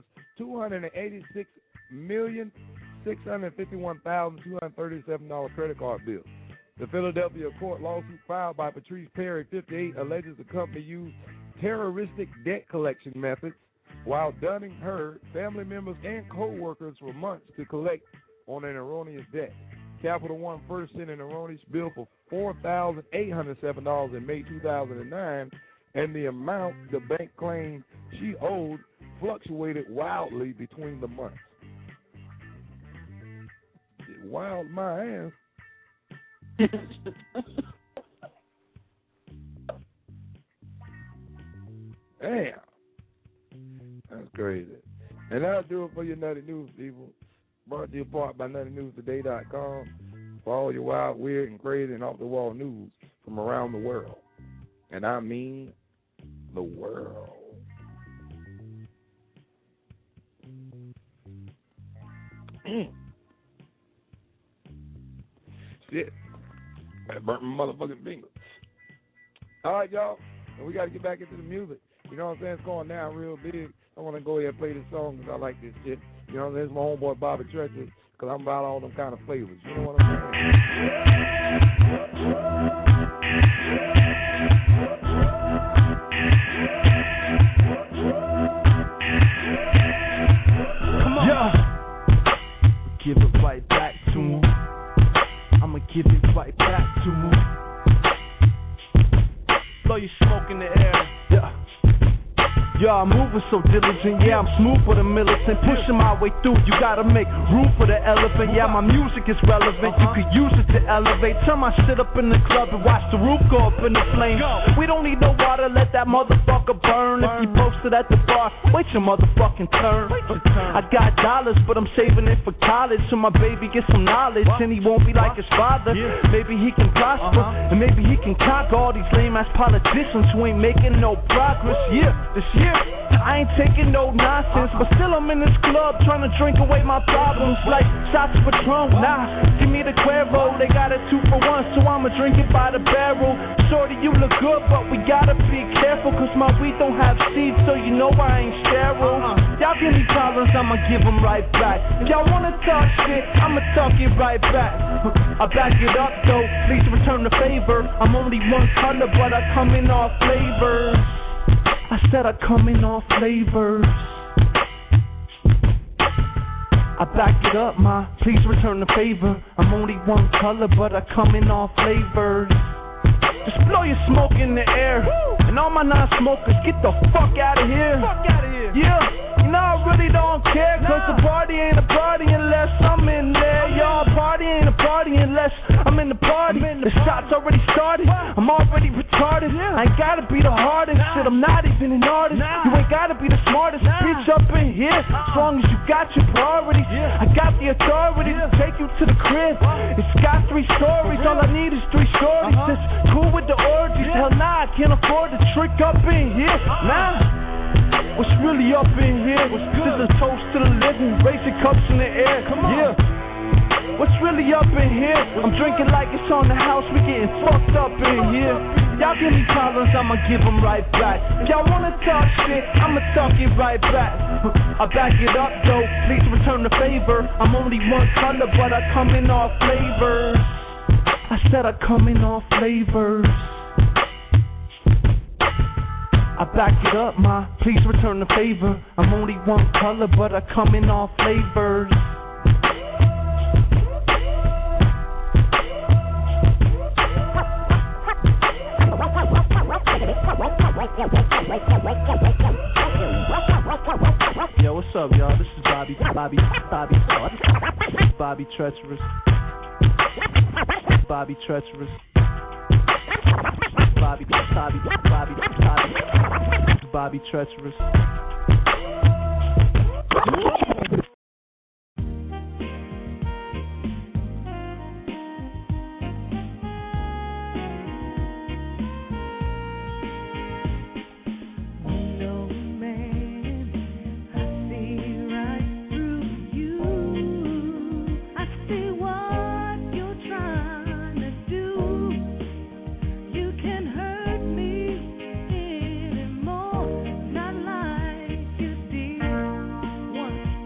$286,651,237 credit card bill. The Philadelphia court lawsuit filed by Patrice Perry, 58, alleges the company used terroristic debt collection methods while dunning her, family members, and co-workers for months to collect on an erroneous debt. Capital One first sent an erroneous bill for $4,807 in May 2009, and the amount the bank claimed she owed fluctuated wildly between the months. It wowed my ass. Damn. That's crazy. And that'll do it for your Nutty News, people. Brought to you apart by NuttyNewsToday.com for all your wild, weird, and crazy and off-the-wall news from around the world. And I mean the world. Shit. I burnt my motherfucking fingers. All right, y'all. And we got to get back into the music. You know what I'm saying? It's going down real big. I want to go ahead and play this song because I like this shit. You know, there's my homeboy Bobby Treacher because I'm about all them kind of flavors. You know what I'm saying? Come on. Yeah. Give it right back to him. I'ma give it right back to him. Blow your smoke in the air. Yeah. Y'all moving so diligent, yeah, I'm smooth for the militant. Pushing my way through, you gotta make room for the elephant. Yeah, my music is relevant, you could use it to elevate. Turn my shit up in the club and watch the roof go up in the flames. We don't need no water, let that motherfucker burn. If you posted at the bar, wait your motherfucking turn. I got dollars, but I'm saving it for college, so my baby gets some knowledge, and he won't be like his father. Maybe he can prosper, and maybe he can conquer all these lame ass politicians who ain't making no progress. Yeah, this year I ain't taking no nonsense, but still I'm in this club trying to drink away my problems like shots of Patron. Nah, give me the Cuervo, they got a 2 for 1, so I'm I'ma drink it by the barrel. Shorty, you look good, but we gotta be careful, cause my weed don't have seeds, so you know I ain't sterile. Y'all give me problems, I'ma give them right back. If y'all wanna talk shit, I'ma talk it right back. I back it up though, please return the favor. I'm only one color, but I come in all flavors. I said I come in all flavors. I back it up, ma, please return the favor. I'm only one color, but I come in all flavors. Just blow your smoke in the air. And all my non-smokers, get the fuck out of here. Yeah, you know I really don't care, cause the party ain't a party unless I'm in there. Y'all, party ain't a party unless I'm in the party. The shots already started, I'm already retarded. I ain't gotta be the hardest, shit, I'm not even an artist. You ain't gotta be the smartest bitch up in here, as long as you got your priorities. I got the authority to take you to the crib. It's got 3 stories, all I need is 3 stories. It's cool with the orgies, hell nah, I can't afford to trick up in here. Nah. What's really up in here? This is a toast to the living, raising cups in the air. Yeah. What's really up in here? I'm drinking like it's on the house, we getting fucked up in here. Y'all give me problems, I'ma give them right back. If y'all wanna talk shit, I'ma talk it right back. I back it up though, please return the favor. I'm only one color, but I come in all flavors. I said I come in all flavors. I back it up, ma, please return the favor. I'm only one color, but I come in all flavors. Yo, what's up, y'all? This is Bobby Treacherous. Bobby Treacherous. Bobby Treacherous. One.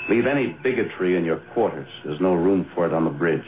Leave any bigotry in your quarters. There's no room for it on the bridge.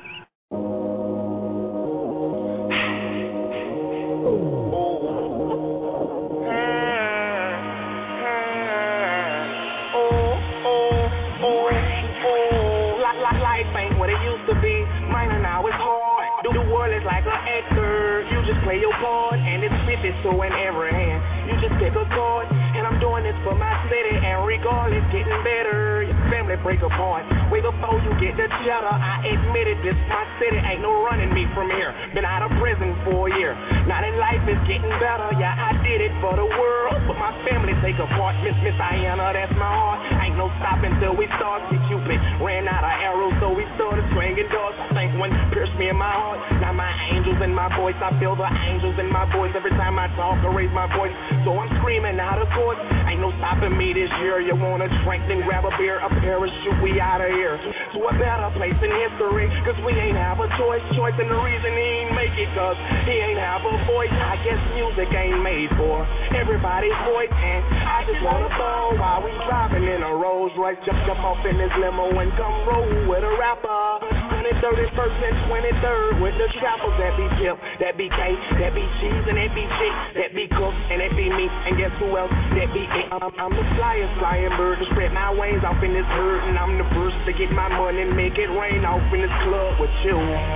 Life ain't what it used to be. Mine and now it's hard. The world is like an actor. You just play your part, and it's 50 so in every hand. You just pick a chord, and I'm doing this for my city. And regardless, getting better. Your family break apart. Way before you get the cheddar, I admit it. This my city, ain't no running me from here. Been out of prison for a year. Now that life is getting better. Yeah, I did it for the world, but my family take apart. Miss Diana, that's my heart. Ain't no stopping till we start. See Cupid ran out of arrows, so we started swinging doors. I think one pierced me in my heart. Now my angels in my voice, I feel the angels in my voice every time I talk or raise my voice. So I'm screaming out of court. Ain't no stopping me this year. You wanna drink, then grab a beer, a parachute, we out of here. To a better place in history, cause we ain't have a choice. And the reason he ain't make it, cause he ain't have a voice. I guess music ain't made for everybody's voice. And I just wanna ball while we driving in a Rolls Royce. Jump off in this limo and come roll with a rapper. 31st and 23rd with the trappers that be Tip, that be K, that be Cheese, and that be Chick, that be Cook, and that be me. And guess who else? That be it. I'm the flyest flying bird to spread my wings off in this herd, and I'm the first to get my money and make it rain off in this club with you.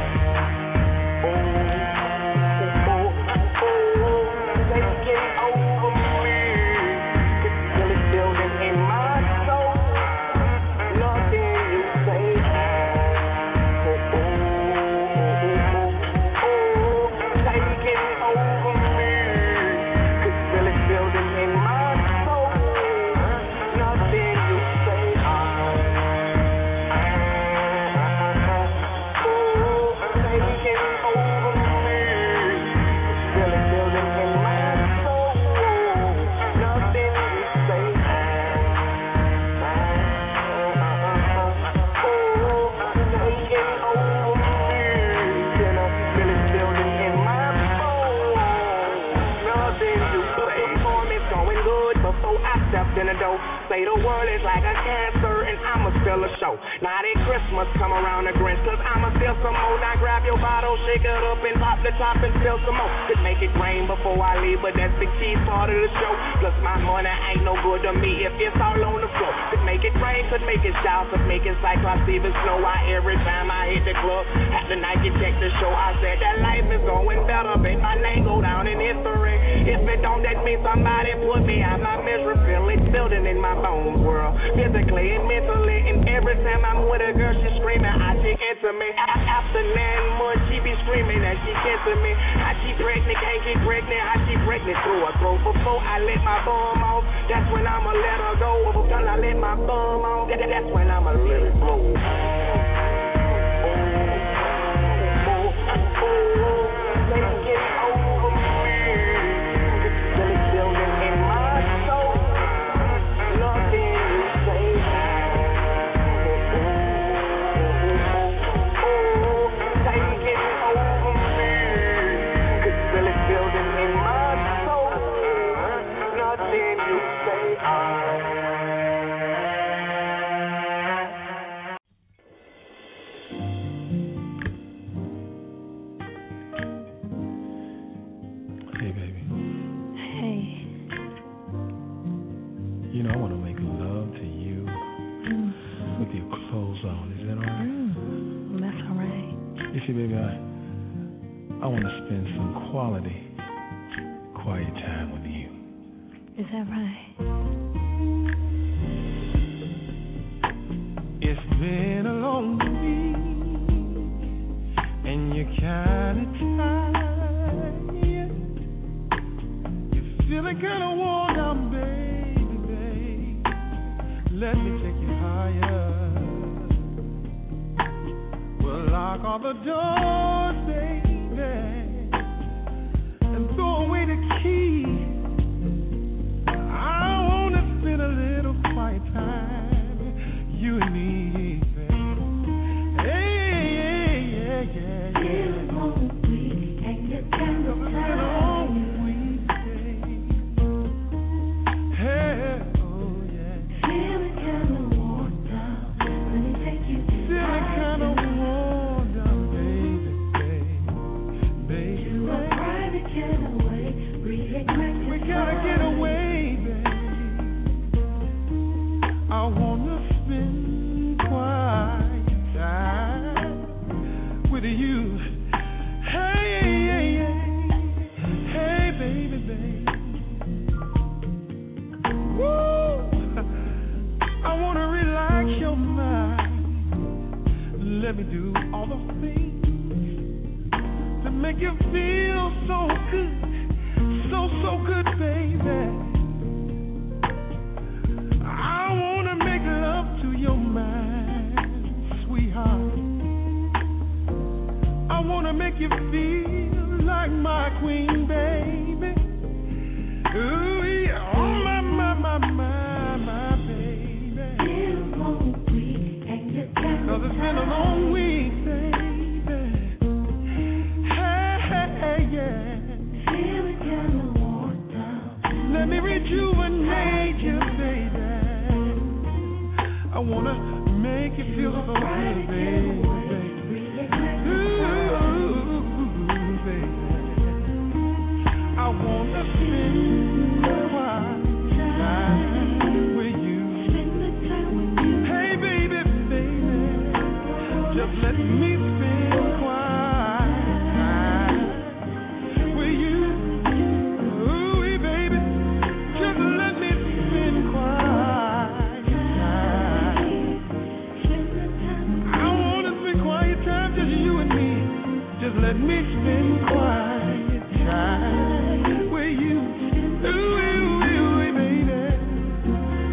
Take it over me. Feel it building in my soul. Nothing you say. In the dough, say the world is like a cancer and I'ma spill a show. Now that Christmas come around the Grinch, cause I'ma steal some more. Now grab your bottle, shake it up and pop the top and spill some more. Could make it rain before I leave, but that's the key part of the show. Plus my money ain't no good to me if it's all on the floor. Could make it rain, could make it shout, could make it Cyclops even snow. Every time I hit the club, at the night you check the show, I said that life is going better, bet my name go down in history. If it don't, that means somebody put me out my misery. Feel it building in my bones world, physically and mentally. And every time I'm with a girl, she's screaming, how she into me. After 9 months, she be screaming that she into me. How she pregnant, can't get pregnant. How she pregnant through her throat. Before I let my bum off, that's when I'ma let her go. Till I let my bum off, that's when I'ma let it blow. See, baby, I want to spend some quiet time with you. Is that right? It's been a long week, and you're kind of tired. You're feeling kind of worn out, baby. Let me take you higher. Lock all the doors, baby, and throw away the key. I want to spend a little quiet time, you and me, baby. Hey, yeah. It's been a long week, and you're kind of tired. Hey, oh yeah. Feeling kind of worn out. spend quiet time with you. Hey, hey, baby, baby. Woo! I wanna relax your mind. Let me do all the things to make you feel so good, so good, baby. I wanna make love to your mind, sweetheart. I wanna make you feel like my queen, baby. Ooh, yeah, oh my baby. Cause it's been a long week, baby. Hey, yeah. Let me rejuvenate you, baby. I wanna make you feel so good, baby. Ooh, baby. I wanna spend quiet time with you. Hey, baby, baby. Just let me spend quiet time with you. Ooh, baby. Just let me spend quiet time. I wanna spend quiet time, just you and me. Just let me spend quiet time with you. Ooh, baby.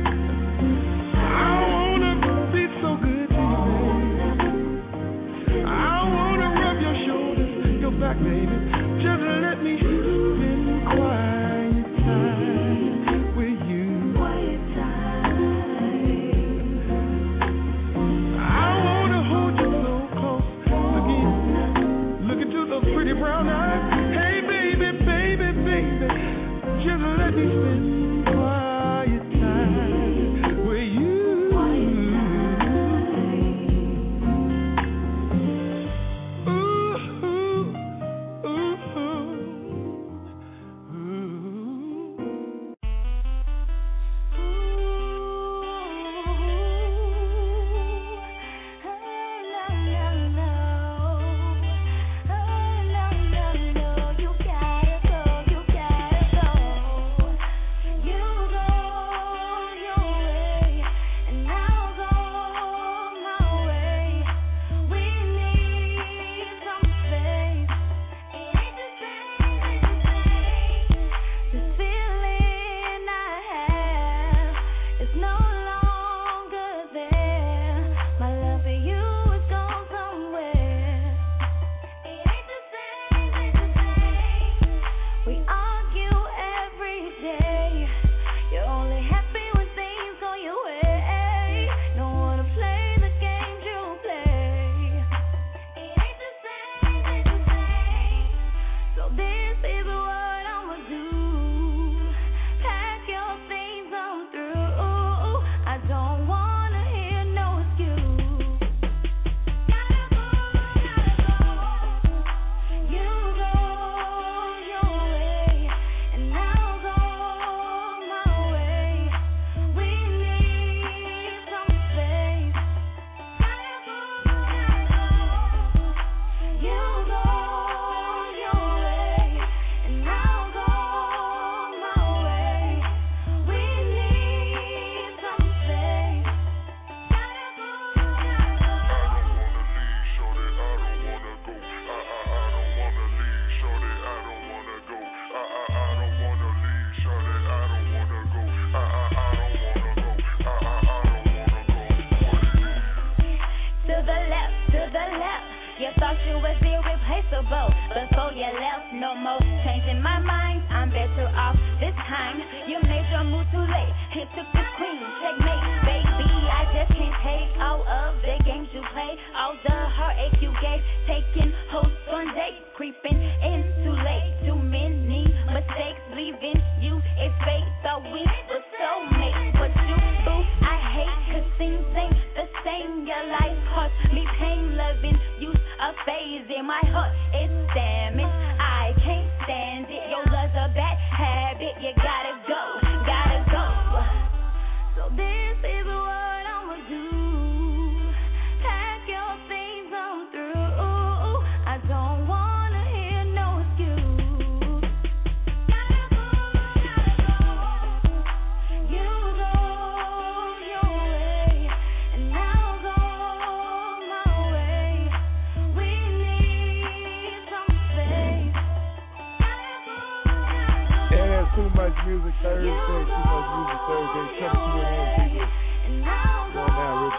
I wanna be so good to you, baby. I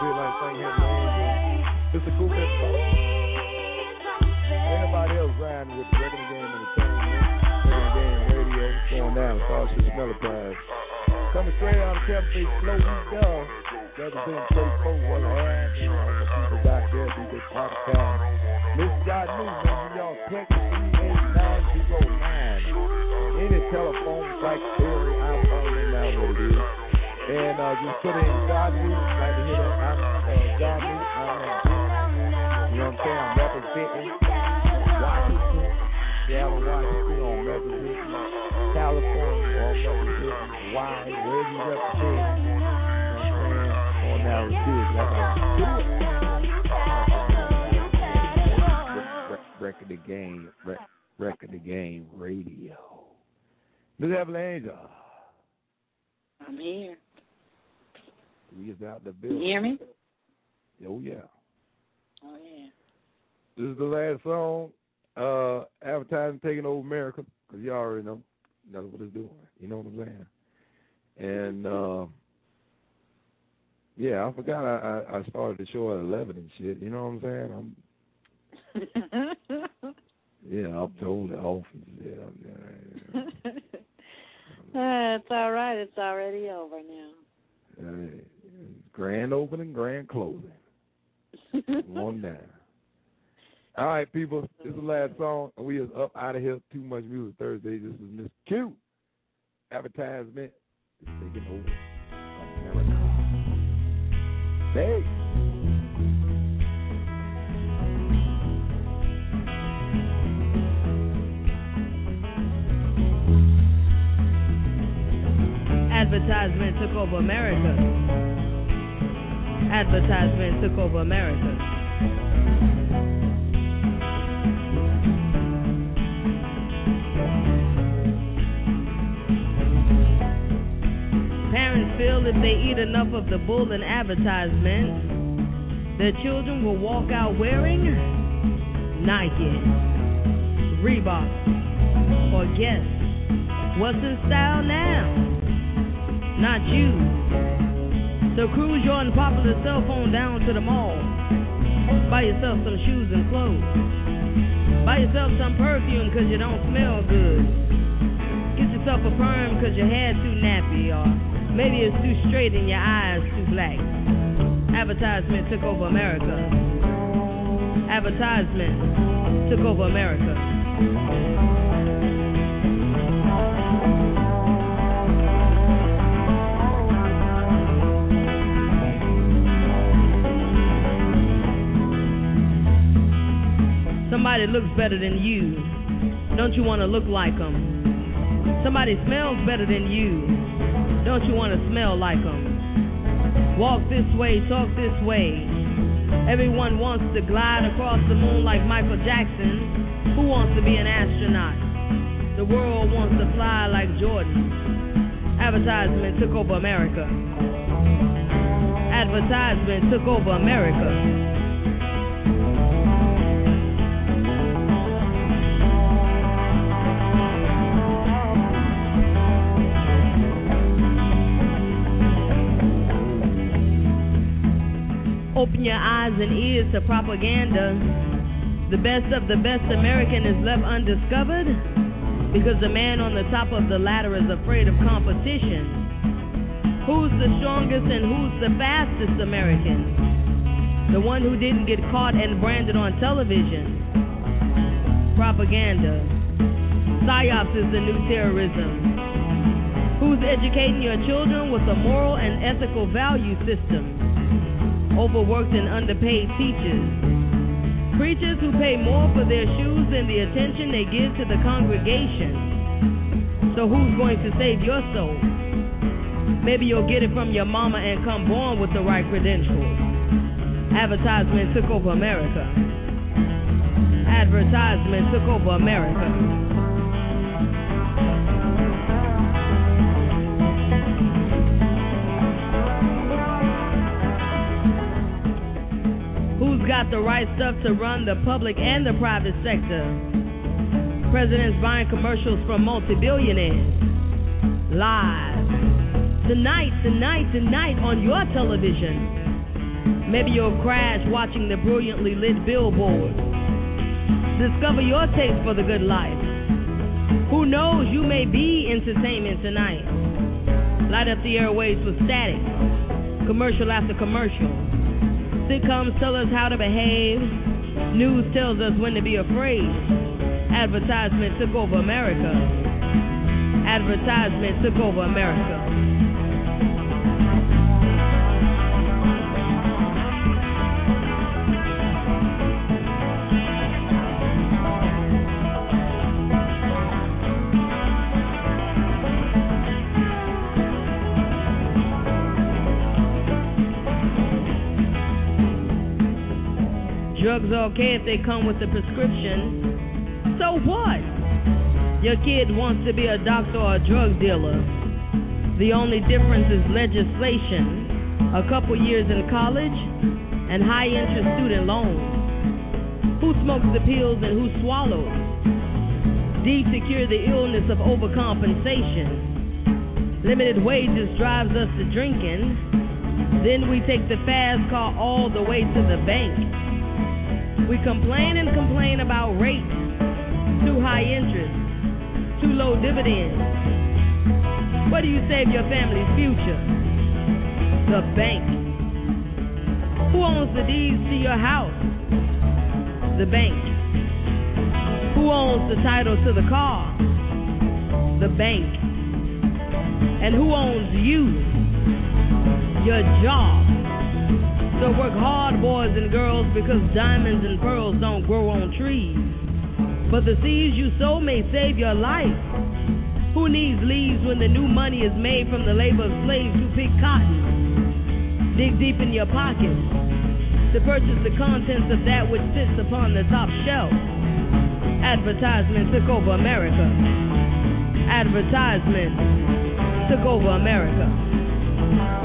feel like singing Heaven Angels. It's a cool episode. Anybody else riding with the Regular Game Entertainment, Regular Game Radio, going down, Cautious Melodies. Coming straight out of Kevin Face Slow Heat Dog. Representing Straight Forward, the people back there, be this podcast. Miss John News, man, y'all text 38909. Any telephone, like Siri, iPhone, they know what it is. And just put in John News, like to hear that. I'm John News, you know what I'm saying? I'm representing Washington, Seattle, Washington, I'm representing California, I'm representing Hawaii, wherever you represent. Now it's good. Record the game radio. Miss Evelyn Angel. I'm here. We is out the building. You hear me? Oh yeah. Oh yeah. This is the last song. Advertising taking over America, because you already know that's what it's doing. You know what I'm saying? And yeah, I forgot I started the show at 11 and shit. You know what I'm saying? Yeah, I'm totally off and shit. It's all right. It's already over now. Grand opening, grand closing. One down. All right, people. This is the last song. We is up out of here. Too Much Music Thursday. This is Miss Q. Advertisement is taking over America. Hey. Advertisement took over America. Advertisement took over America. Parents feel if they eat enough of the bull and advertisements, their children will walk out wearing Nike, Reebok, or guess what's in style now? Not you. So cruise your unpopular cell phone down to the mall. Buy yourself some shoes and clothes. Buy yourself some perfume cause you don't smell good. Get yourself a perm cause your hair too nappy, or maybe it's too straight and your eyes too black. Advertisement took over America. Advertisement took over America. Somebody looks better than you. Don't you want to look like them? Somebody smells better than you. Don't you want to smell like them? Walk this way, talk this way. Everyone wants to glide across the moon like Michael Jackson. Who wants to be an astronaut? The world wants to fly like Jordan. Advertisement took over America. Advertisement took over America. Open your eyes and ears to propaganda. The best of the best American is left undiscovered because the man on the top of the ladder is afraid of competition. Who's the strongest and who's the fastest American? The one who didn't get caught and branded on television. Propaganda. PSYOPs is the new terrorism. Who's educating your children with a moral and ethical value system? Overworked and underpaid teachers. Preachers who pay more for their shoes than the attention they give to the congregation. So who's going to save your soul? Maybe you'll get it from your mama and come born with the right credentials. Advertisement took over America. Advertisement took over America. Got the right stuff to run the public and the private sector. Presidents buying commercials from multi-billionaires. Live. Tonight on your television. Maybe you'll crash watching the brilliantly lit billboard. Discover your taste for the good life. Who knows, you may be entertainment tonight. Light up the airways with static, commercial after commercial. Sitcoms tell us how to behave. News tells us when to be afraid. Advertisement took over America. Advertisement took over America. Drugs are okay if they come with a prescription. So what? Your kid wants to be a doctor or a drug dealer. The only difference is legislation, a couple years in college, and high-interest student loans. Who smokes the pills and who swallows? Deed to cure the illness of overcompensation. Limited wages drives us to drinking. Then we take the fast car all the way to the bank. We complain and complain about rates, too high interest, too low dividends. Where do you save your family's future? The bank. Who owns the deeds to your house? The bank. Who owns the title to the car? The bank. And who owns you? Your job. So work hard, boys and girls, because diamonds and pearls don't grow on trees. But the seeds you sow may save your life. Who needs leaves when the new money is made from the labor of slaves who pick cotton? Dig deep in your pockets to purchase the contents of that which sits upon the top shelf. Advertisement took over America. Advertisement took over America.